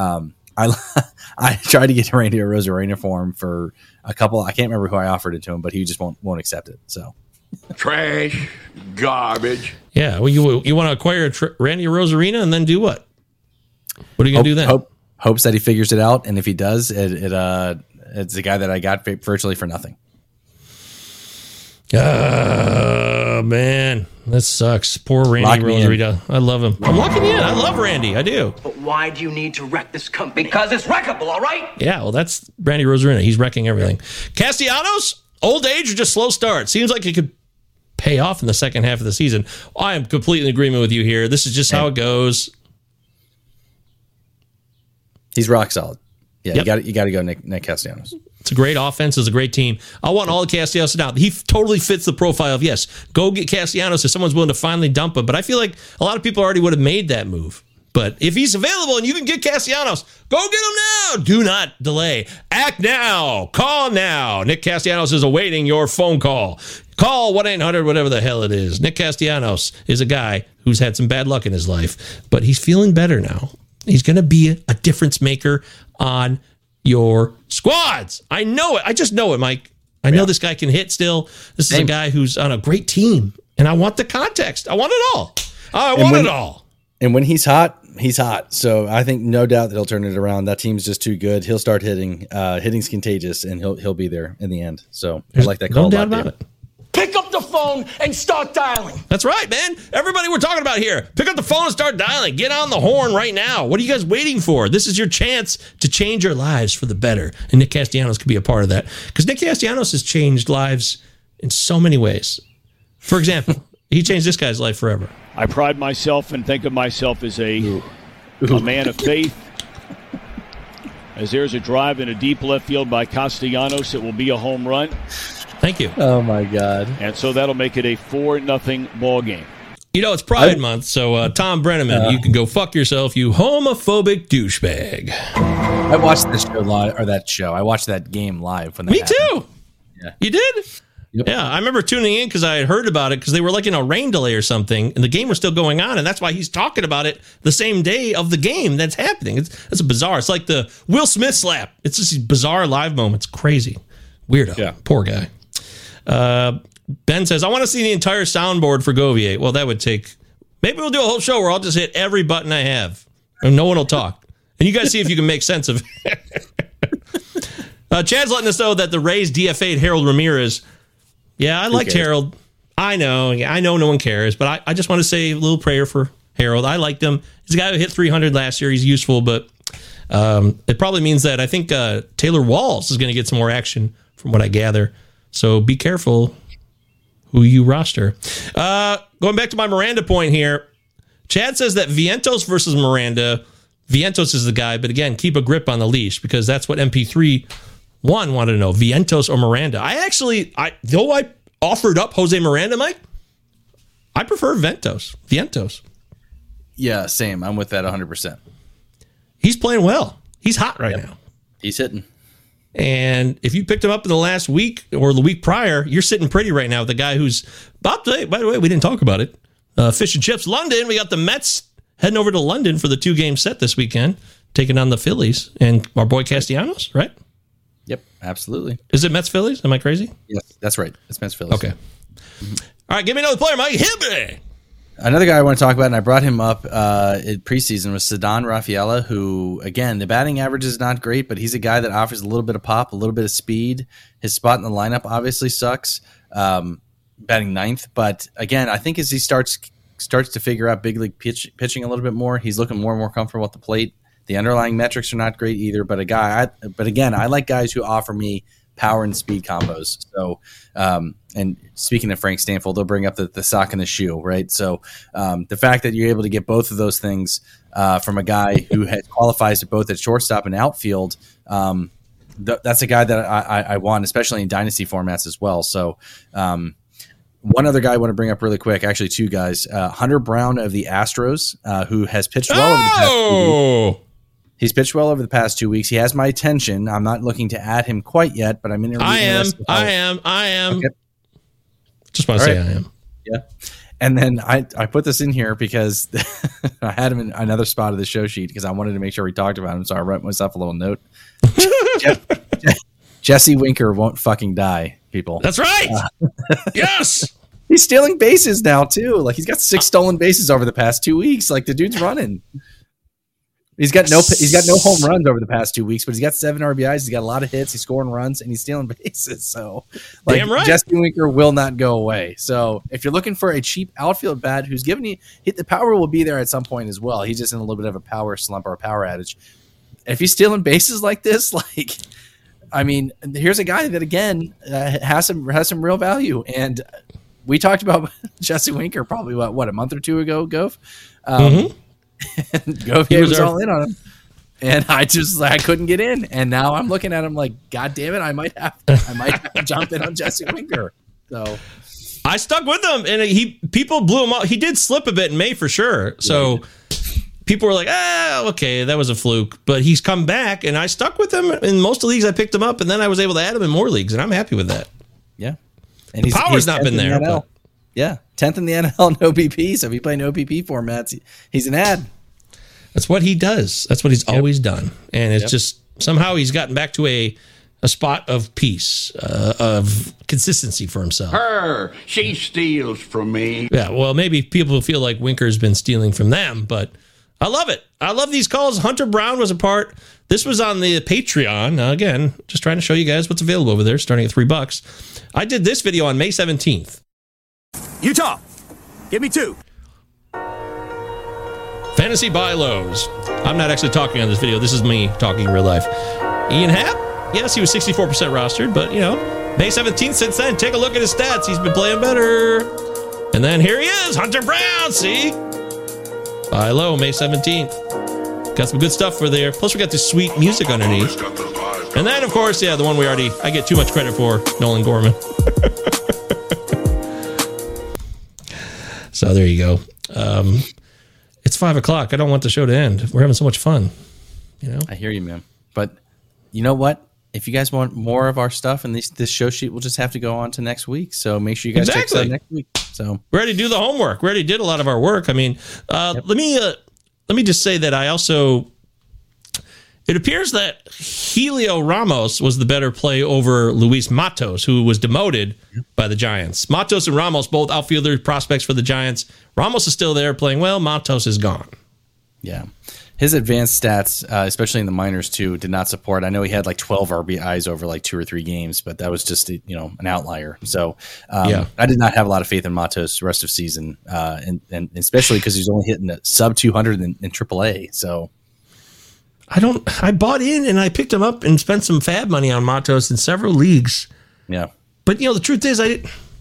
I tried to get Randy Rosarina for him for a couple. I can't remember who I offered it to him, but he just won't accept it. So trash, garbage. Yeah, well, you want to acquire Randy Rosarina and then do what? What are you gonna do then? Hopes that he figures it out, and if he does, it's a guy that I got virtually for nothing. Oh man, that sucks. Poor Randy Rosarina. I love him. I'm locking you in. I love Randy. I do. But why do you need to wreck this company? Because it's wreckable, all right? Yeah, well, that's Randy Rosarina. He's wrecking everything. Castellanos, old age or just slow start? Seems like it could pay off in the second half of the season. I am completely in agreement with you here. This is just how it goes. He's rock solid. Yeah, yep. you got to go Nick Castellanos. It's a great offense. It's a great team. I want all the Castellanos down. He totally fits the profile of, yes, go get Castellanos if someone's willing to finally dump him. But I feel like a lot of people already would have made that move. But if he's available and you can get Castellanos, go get him now. Do not delay. Act now. Call now. Nick Castellanos is awaiting your phone call. Call 1-800, whatever the hell it is. Nick Castellanos is a guy who's had some bad luck in his life, but he's feeling better now. He's going to be a difference maker on your squads. I know it. I just know it, Mike. I know this guy can hit still. This is a guy who's on a great team, and I want the context. I want it all. I want it all. And when he's hot, he's hot. So I think no doubt that he'll turn it around. That team's just too good. He'll start hitting. Hitting's contagious, and he'll be there in the end. So I like that call. No doubt about it. Pick up the phone and start dialing. That's right, man. Everybody we're talking about here, pick up the phone and start dialing. Get on the horn right now. What are you guys waiting for? This is your chance to change your lives for the better. And Nick Castellanos could be a part of that. Because Nick Castellanos has changed lives in so many ways. For example, he changed this guy's life forever. I pride myself and think of myself as a man of faith. As there's a drive in a deep left field by Castellanos, it will be a home run. Thank you. Oh, my God. And so that'll make it a 4-0 ball game. You know, it's Pride Month, so Tom Brenneman, you can go fuck yourself, you homophobic douchebag. I watched this show live, or that show. I watched that game live. When that happened. Too. Yeah. You did? Yep. Yeah, I remember tuning in because I had heard about it because they were like in a rain delay or something, and the game was still going on, and that's why he's talking about it the same day of the game that's happening. It's bizarre. It's like the Will Smith slap. It's just these bizarre live moments. Crazy. Weirdo. Yeah. Poor guy. Ben says, I want to see the entire soundboard for Govier. Well, that would take... Maybe we'll do a whole show where I'll just hit every button I have, and no one will talk. And you guys see if you can make sense of it. Chad's letting us know that the Rays DFA'd Harold Ramirez. Yeah, I liked Harold. I know no one cares, but I just want to say a little prayer for Harold. I liked him. He's a guy who hit 300 last year. He's useful, but it probably means that I think Taylor Walls is going to get some more action from what I gather. So be careful who you roster. Going back to my Miranda point here, Chad says that Vientos versus Miranda. Vientos is the guy, but again, keep a grip on the leash because that's what MP3 wanted to know. Vientos or Miranda. Though I offered up Jose Miranda, Mike, I prefer Vientos. Yeah, same. I'm with that 100%. He's playing well. He's hot right now. He's hitting. And if you picked him up in the last week or the week prior, you're sitting pretty right now with the guy who's about to, by the way, we didn't talk about it. Fish and Chips, London. We got the Mets heading over to London for the 2-game set this weekend, taking on the Phillies and our boy Castellanos, right? Yep, absolutely. Is it Mets Phillies? Am I crazy? Yes, that's right. It's Mets Phillies. Okay. All right, give me another player, Mike. Hit me. Another guy I want to talk about, and I brought him up in preseason, was Ceddanne Rafaela, who, again, the batting average is not great, but he's a guy that offers a little bit of pop, a little bit of speed. His spot in the lineup obviously sucks, batting ninth. But, again, I think as he starts to figure out big league pitching a little bit more, he's looking more and more comfortable at the plate. The underlying metrics are not great either, but again, I like guys who offer me power and speed combos. So, and speaking of Frank Stanfield, they'll bring up the sock and the shoe, right? So, the fact that you're able to get both of those things from a guy who qualifies both at shortstop and outfield, that's a guy that I want, especially in dynasty formats as well. So, one other guy I want to bring up really quick, actually two guys, Hunter Brown of the Astros, who has pitched well over the past 2 weeks. He's pitched well over the past 2 weeks. He has my attention. I'm not looking to add him quite yet, but I'm in. I am. Okay. Just want to say I am. Yeah. And then I put this in here because I had him in another spot of the show sheet because I wanted to make sure we talked about him. So I wrote myself a little note. Jesse Winker won't fucking die, people. That's right. Yes. He's stealing bases now too. Like he's got 6 stolen bases over the past 2 weeks. Like the dude's running. He's got no home runs over the past 2 weeks, but he's got 7 RBIs. He's got a lot of hits. He's scoring runs and he's stealing bases. So, like, damn right. Jesse Winker will not go away. So, if you're looking for a cheap outfield bat who's giving you the power will be there at some point as well. He's just in a little bit of a power slump or a power adage. If he's stealing bases like this, like, I mean, here's a guy that again has some real value. And we talked about Jesse Winker probably what a month or two ago, Gove. Gauthier was all in on him, and I couldn't get in, and now I'm looking at him like, God damn it, I might have to jump in on Jesse Winker. So I stuck with him, and people blew him up. He did slip a bit in May for sure. So people were like, okay, that was a fluke, but he's come back, and I stuck with him in most of the leagues. I picked him up, and then I was able to add him in more leagues, and I'm happy with that. Yeah, and the power's not been there. But. Yeah, 10th in the NL in OBP. So if you play in OBP formats, he's an ad. That's what he does. That's what he's always done. And it's just somehow he's gotten back to a spot of peace, of consistency for himself. She steals from me. Yeah, well, maybe people feel like Winker's been stealing from them, but I love it. I love these calls. Hunter Brown was a part. This was on the Patreon. Now, again, just trying to show you guys what's available over there, starting at $3. I did this video on May 17th. Utah, give me 2. Fantasy buy lows. I'm not actually talking on this video. This is me talking in real life. Ian Happ, yes, he was 64% rostered, but, May 17th since then, take a look at his stats. He's been playing better. And then here he is, Hunter Brown, see? Buy low, May 17th. Got some good stuff for there. Plus, we got this sweet music underneath. And then, of course, the one I get too much credit for, Nolan Gorman. So there you go. It's 5:00. I don't want the show to end. We're having so much fun. I hear you, man. But you know what? If you guys want more of our stuff, and this show sheet will just have to go on to next week. So make sure you guys check us out next week. So we already do the homework. We already did a lot of our work. I mean, let me just say that I also. It appears that Helio Ramos was the better play over Luis Matos, who was demoted by the Giants. Matos and Ramos, both outfielder prospects for the Giants. Ramos is still there playing well. Matos is gone. Yeah. His advanced stats, especially in the minors too, did not support. I know he had like 12 RBIs over like 2 or 3 games, but that was just an outlier. So I did not have a lot of faith in Matos the rest of season, and especially because he's only hitting sub 200 in AAA. So. I bought in and I picked him up and spent some fab money on Matos in several leagues. Yeah. But the truth is I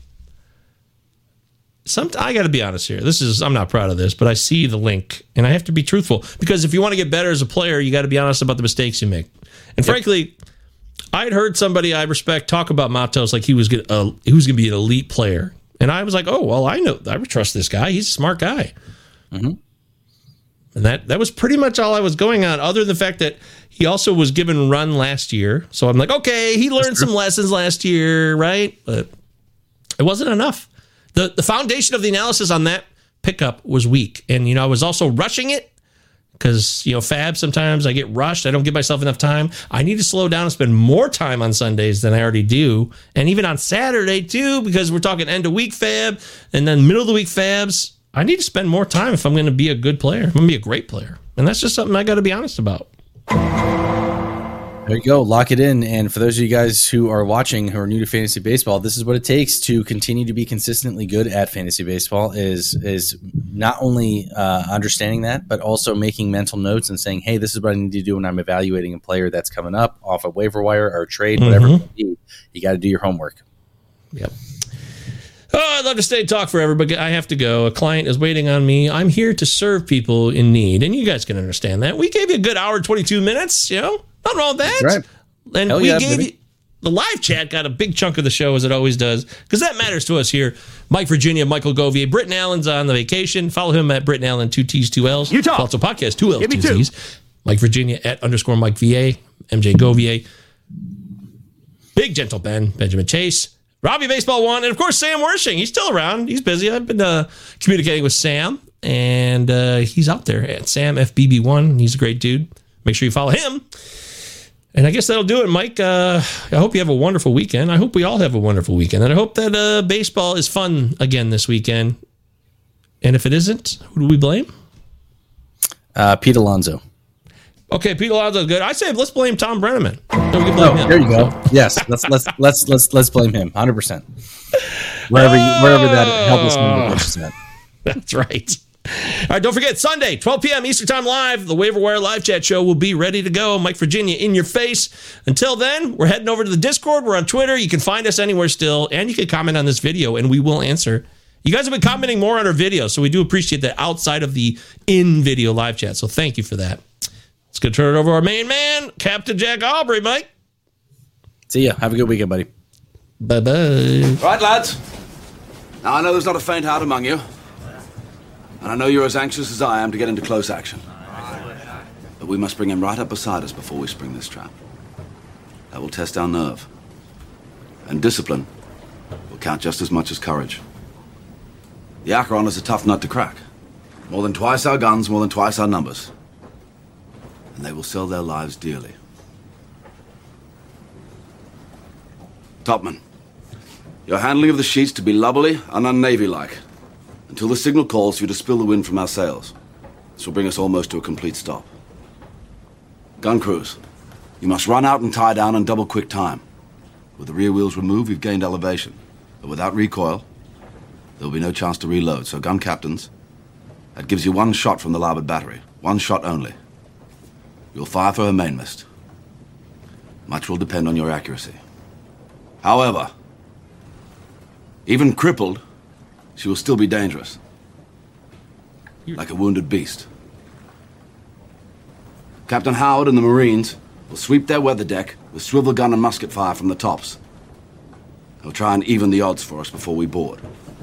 got to be honest here. I'm not proud of this, but I see the link and I have to be truthful because if you want to get better as a player, you got to be honest about the mistakes you make. And frankly, I had heard somebody I respect talk about Matos like he was going to be an elite player. And I was like, oh, well, I trust this guy. He's a smart guy. Mm-hmm. And that was pretty much all I was going on, other than the fact that he also was given run last year. So I'm like, okay, he learned some lessons last year, right? But it wasn't enough. The foundation of the analysis on that pickup was weak. And, I was also rushing it because, Fab, sometimes I get rushed. I don't give myself enough time. I need to slow down and spend more time on Sundays than I already do. And even on Saturday, too, because we're talking end of week Fab and then middle of the week Fabs. I need to spend more time if I'm going to be a good player. I'm going to be a great player. And that's just something I got to be honest about. There you go. Lock it in. And for those of you guys who are watching, who are new to fantasy baseball, this is what it takes to continue to be consistently good at fantasy baseball is not only understanding that, but also making mental notes and saying, hey, this is what I need to do when I'm evaluating a player that's coming up off a waiver wire or a trade, whatever it may be. You got to do your homework. Yep. Oh, I'd love to stay and talk forever, but I have to go. A client is waiting on me. I'm here to serve people in need, and you guys can understand that. We gave you a good hour, 22 minutes, Nothing wrong with that. That's right. And we gave you the live chat got a big chunk of the show, as it always does, because that matters to us here. Mike Virginia, Michael Govier, Britton Allen's on the vacation. Follow him at Britton Allen, 2 T's, 2 L's. Utah. Also podcast, 2 L's, 2 Z's. Mike Virginia at _ Mike VA, MJ Govier. Big Gentle Ben, Benjamin Chase. Robbie Baseball 1, and of course Sam Wershing. He's still around. He's busy. I've been communicating with Sam, and he's out there at Sam FBB1. He's a great dude. Make sure you follow him. And I guess that'll do it, Mike. I hope you have a wonderful weekend. I hope we all have a wonderful weekend, and I hope that baseball is fun again this weekend. And if it isn't, who do we blame? Pete Alonso. Okay, Pete Alonso's good. I say let's blame Tom Brenneman. So we can blame him. There you go. Yes, let's blame him 100%. Wherever that helpless number pushes at. That's right. All right, don't forget, Sunday, 12 p.m. Eastern Time Live, the Waiver Wire Live Chat Show will be ready to go. Mike Virginia in your face. Until then, we're heading over to the Discord. We're on Twitter. You can find us anywhere still, and you can comment on this video, and we will answer. You guys have been commenting more on our videos, so we do appreciate that outside of the in-video live chat, so thank you for that. Let's go turn it over to our main man, Captain Jack Aubrey, Mike. See ya. Have a good weekend, buddy. Bye-bye. Right, lads. Now, I know there's not a faint heart among you. And I know you're as anxious as I am to get into close action. But we must bring him right up beside us before we spring this trap. That will test our nerve. And discipline will count just as much as courage. The Acheron is a tough nut to crack. More than twice our guns, more than twice our numbers. And they will sell their lives dearly. Topman, your handling of the sheets to be lubberly and un-Navy-like, until the signal calls for you to spill the wind from our sails. This will bring us almost to a complete stop. Gun crews, you must run out and tie down in double quick time. With the rear wheels removed, we've gained elevation. But without recoil, there will be no chance to reload. So gun captains, that gives you one shot from the larboard battery. One shot only. You'll fire for her mainmast. Much will depend on your accuracy. However, even crippled, she will still be dangerous. Like a wounded beast. Captain Howard and the Marines will sweep their weather deck with swivel gun and musket fire from the tops. They'll try and even the odds for us before we board.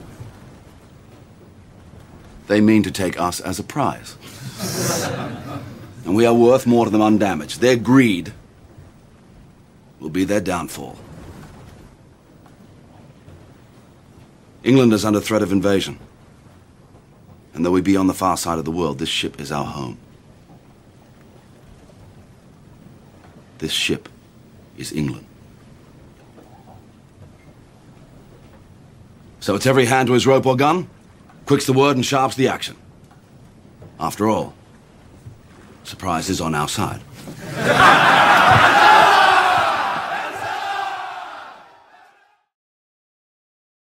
They mean to take us as a prize. And we are worth more to them undamaged. Their greed will be their downfall. England is under threat of invasion. And though we be on the far side of the world, this ship is our home. This ship is England. So it's every hand to his rope or gun, quick's the word and sharp's the action. After all, surprise is on our side.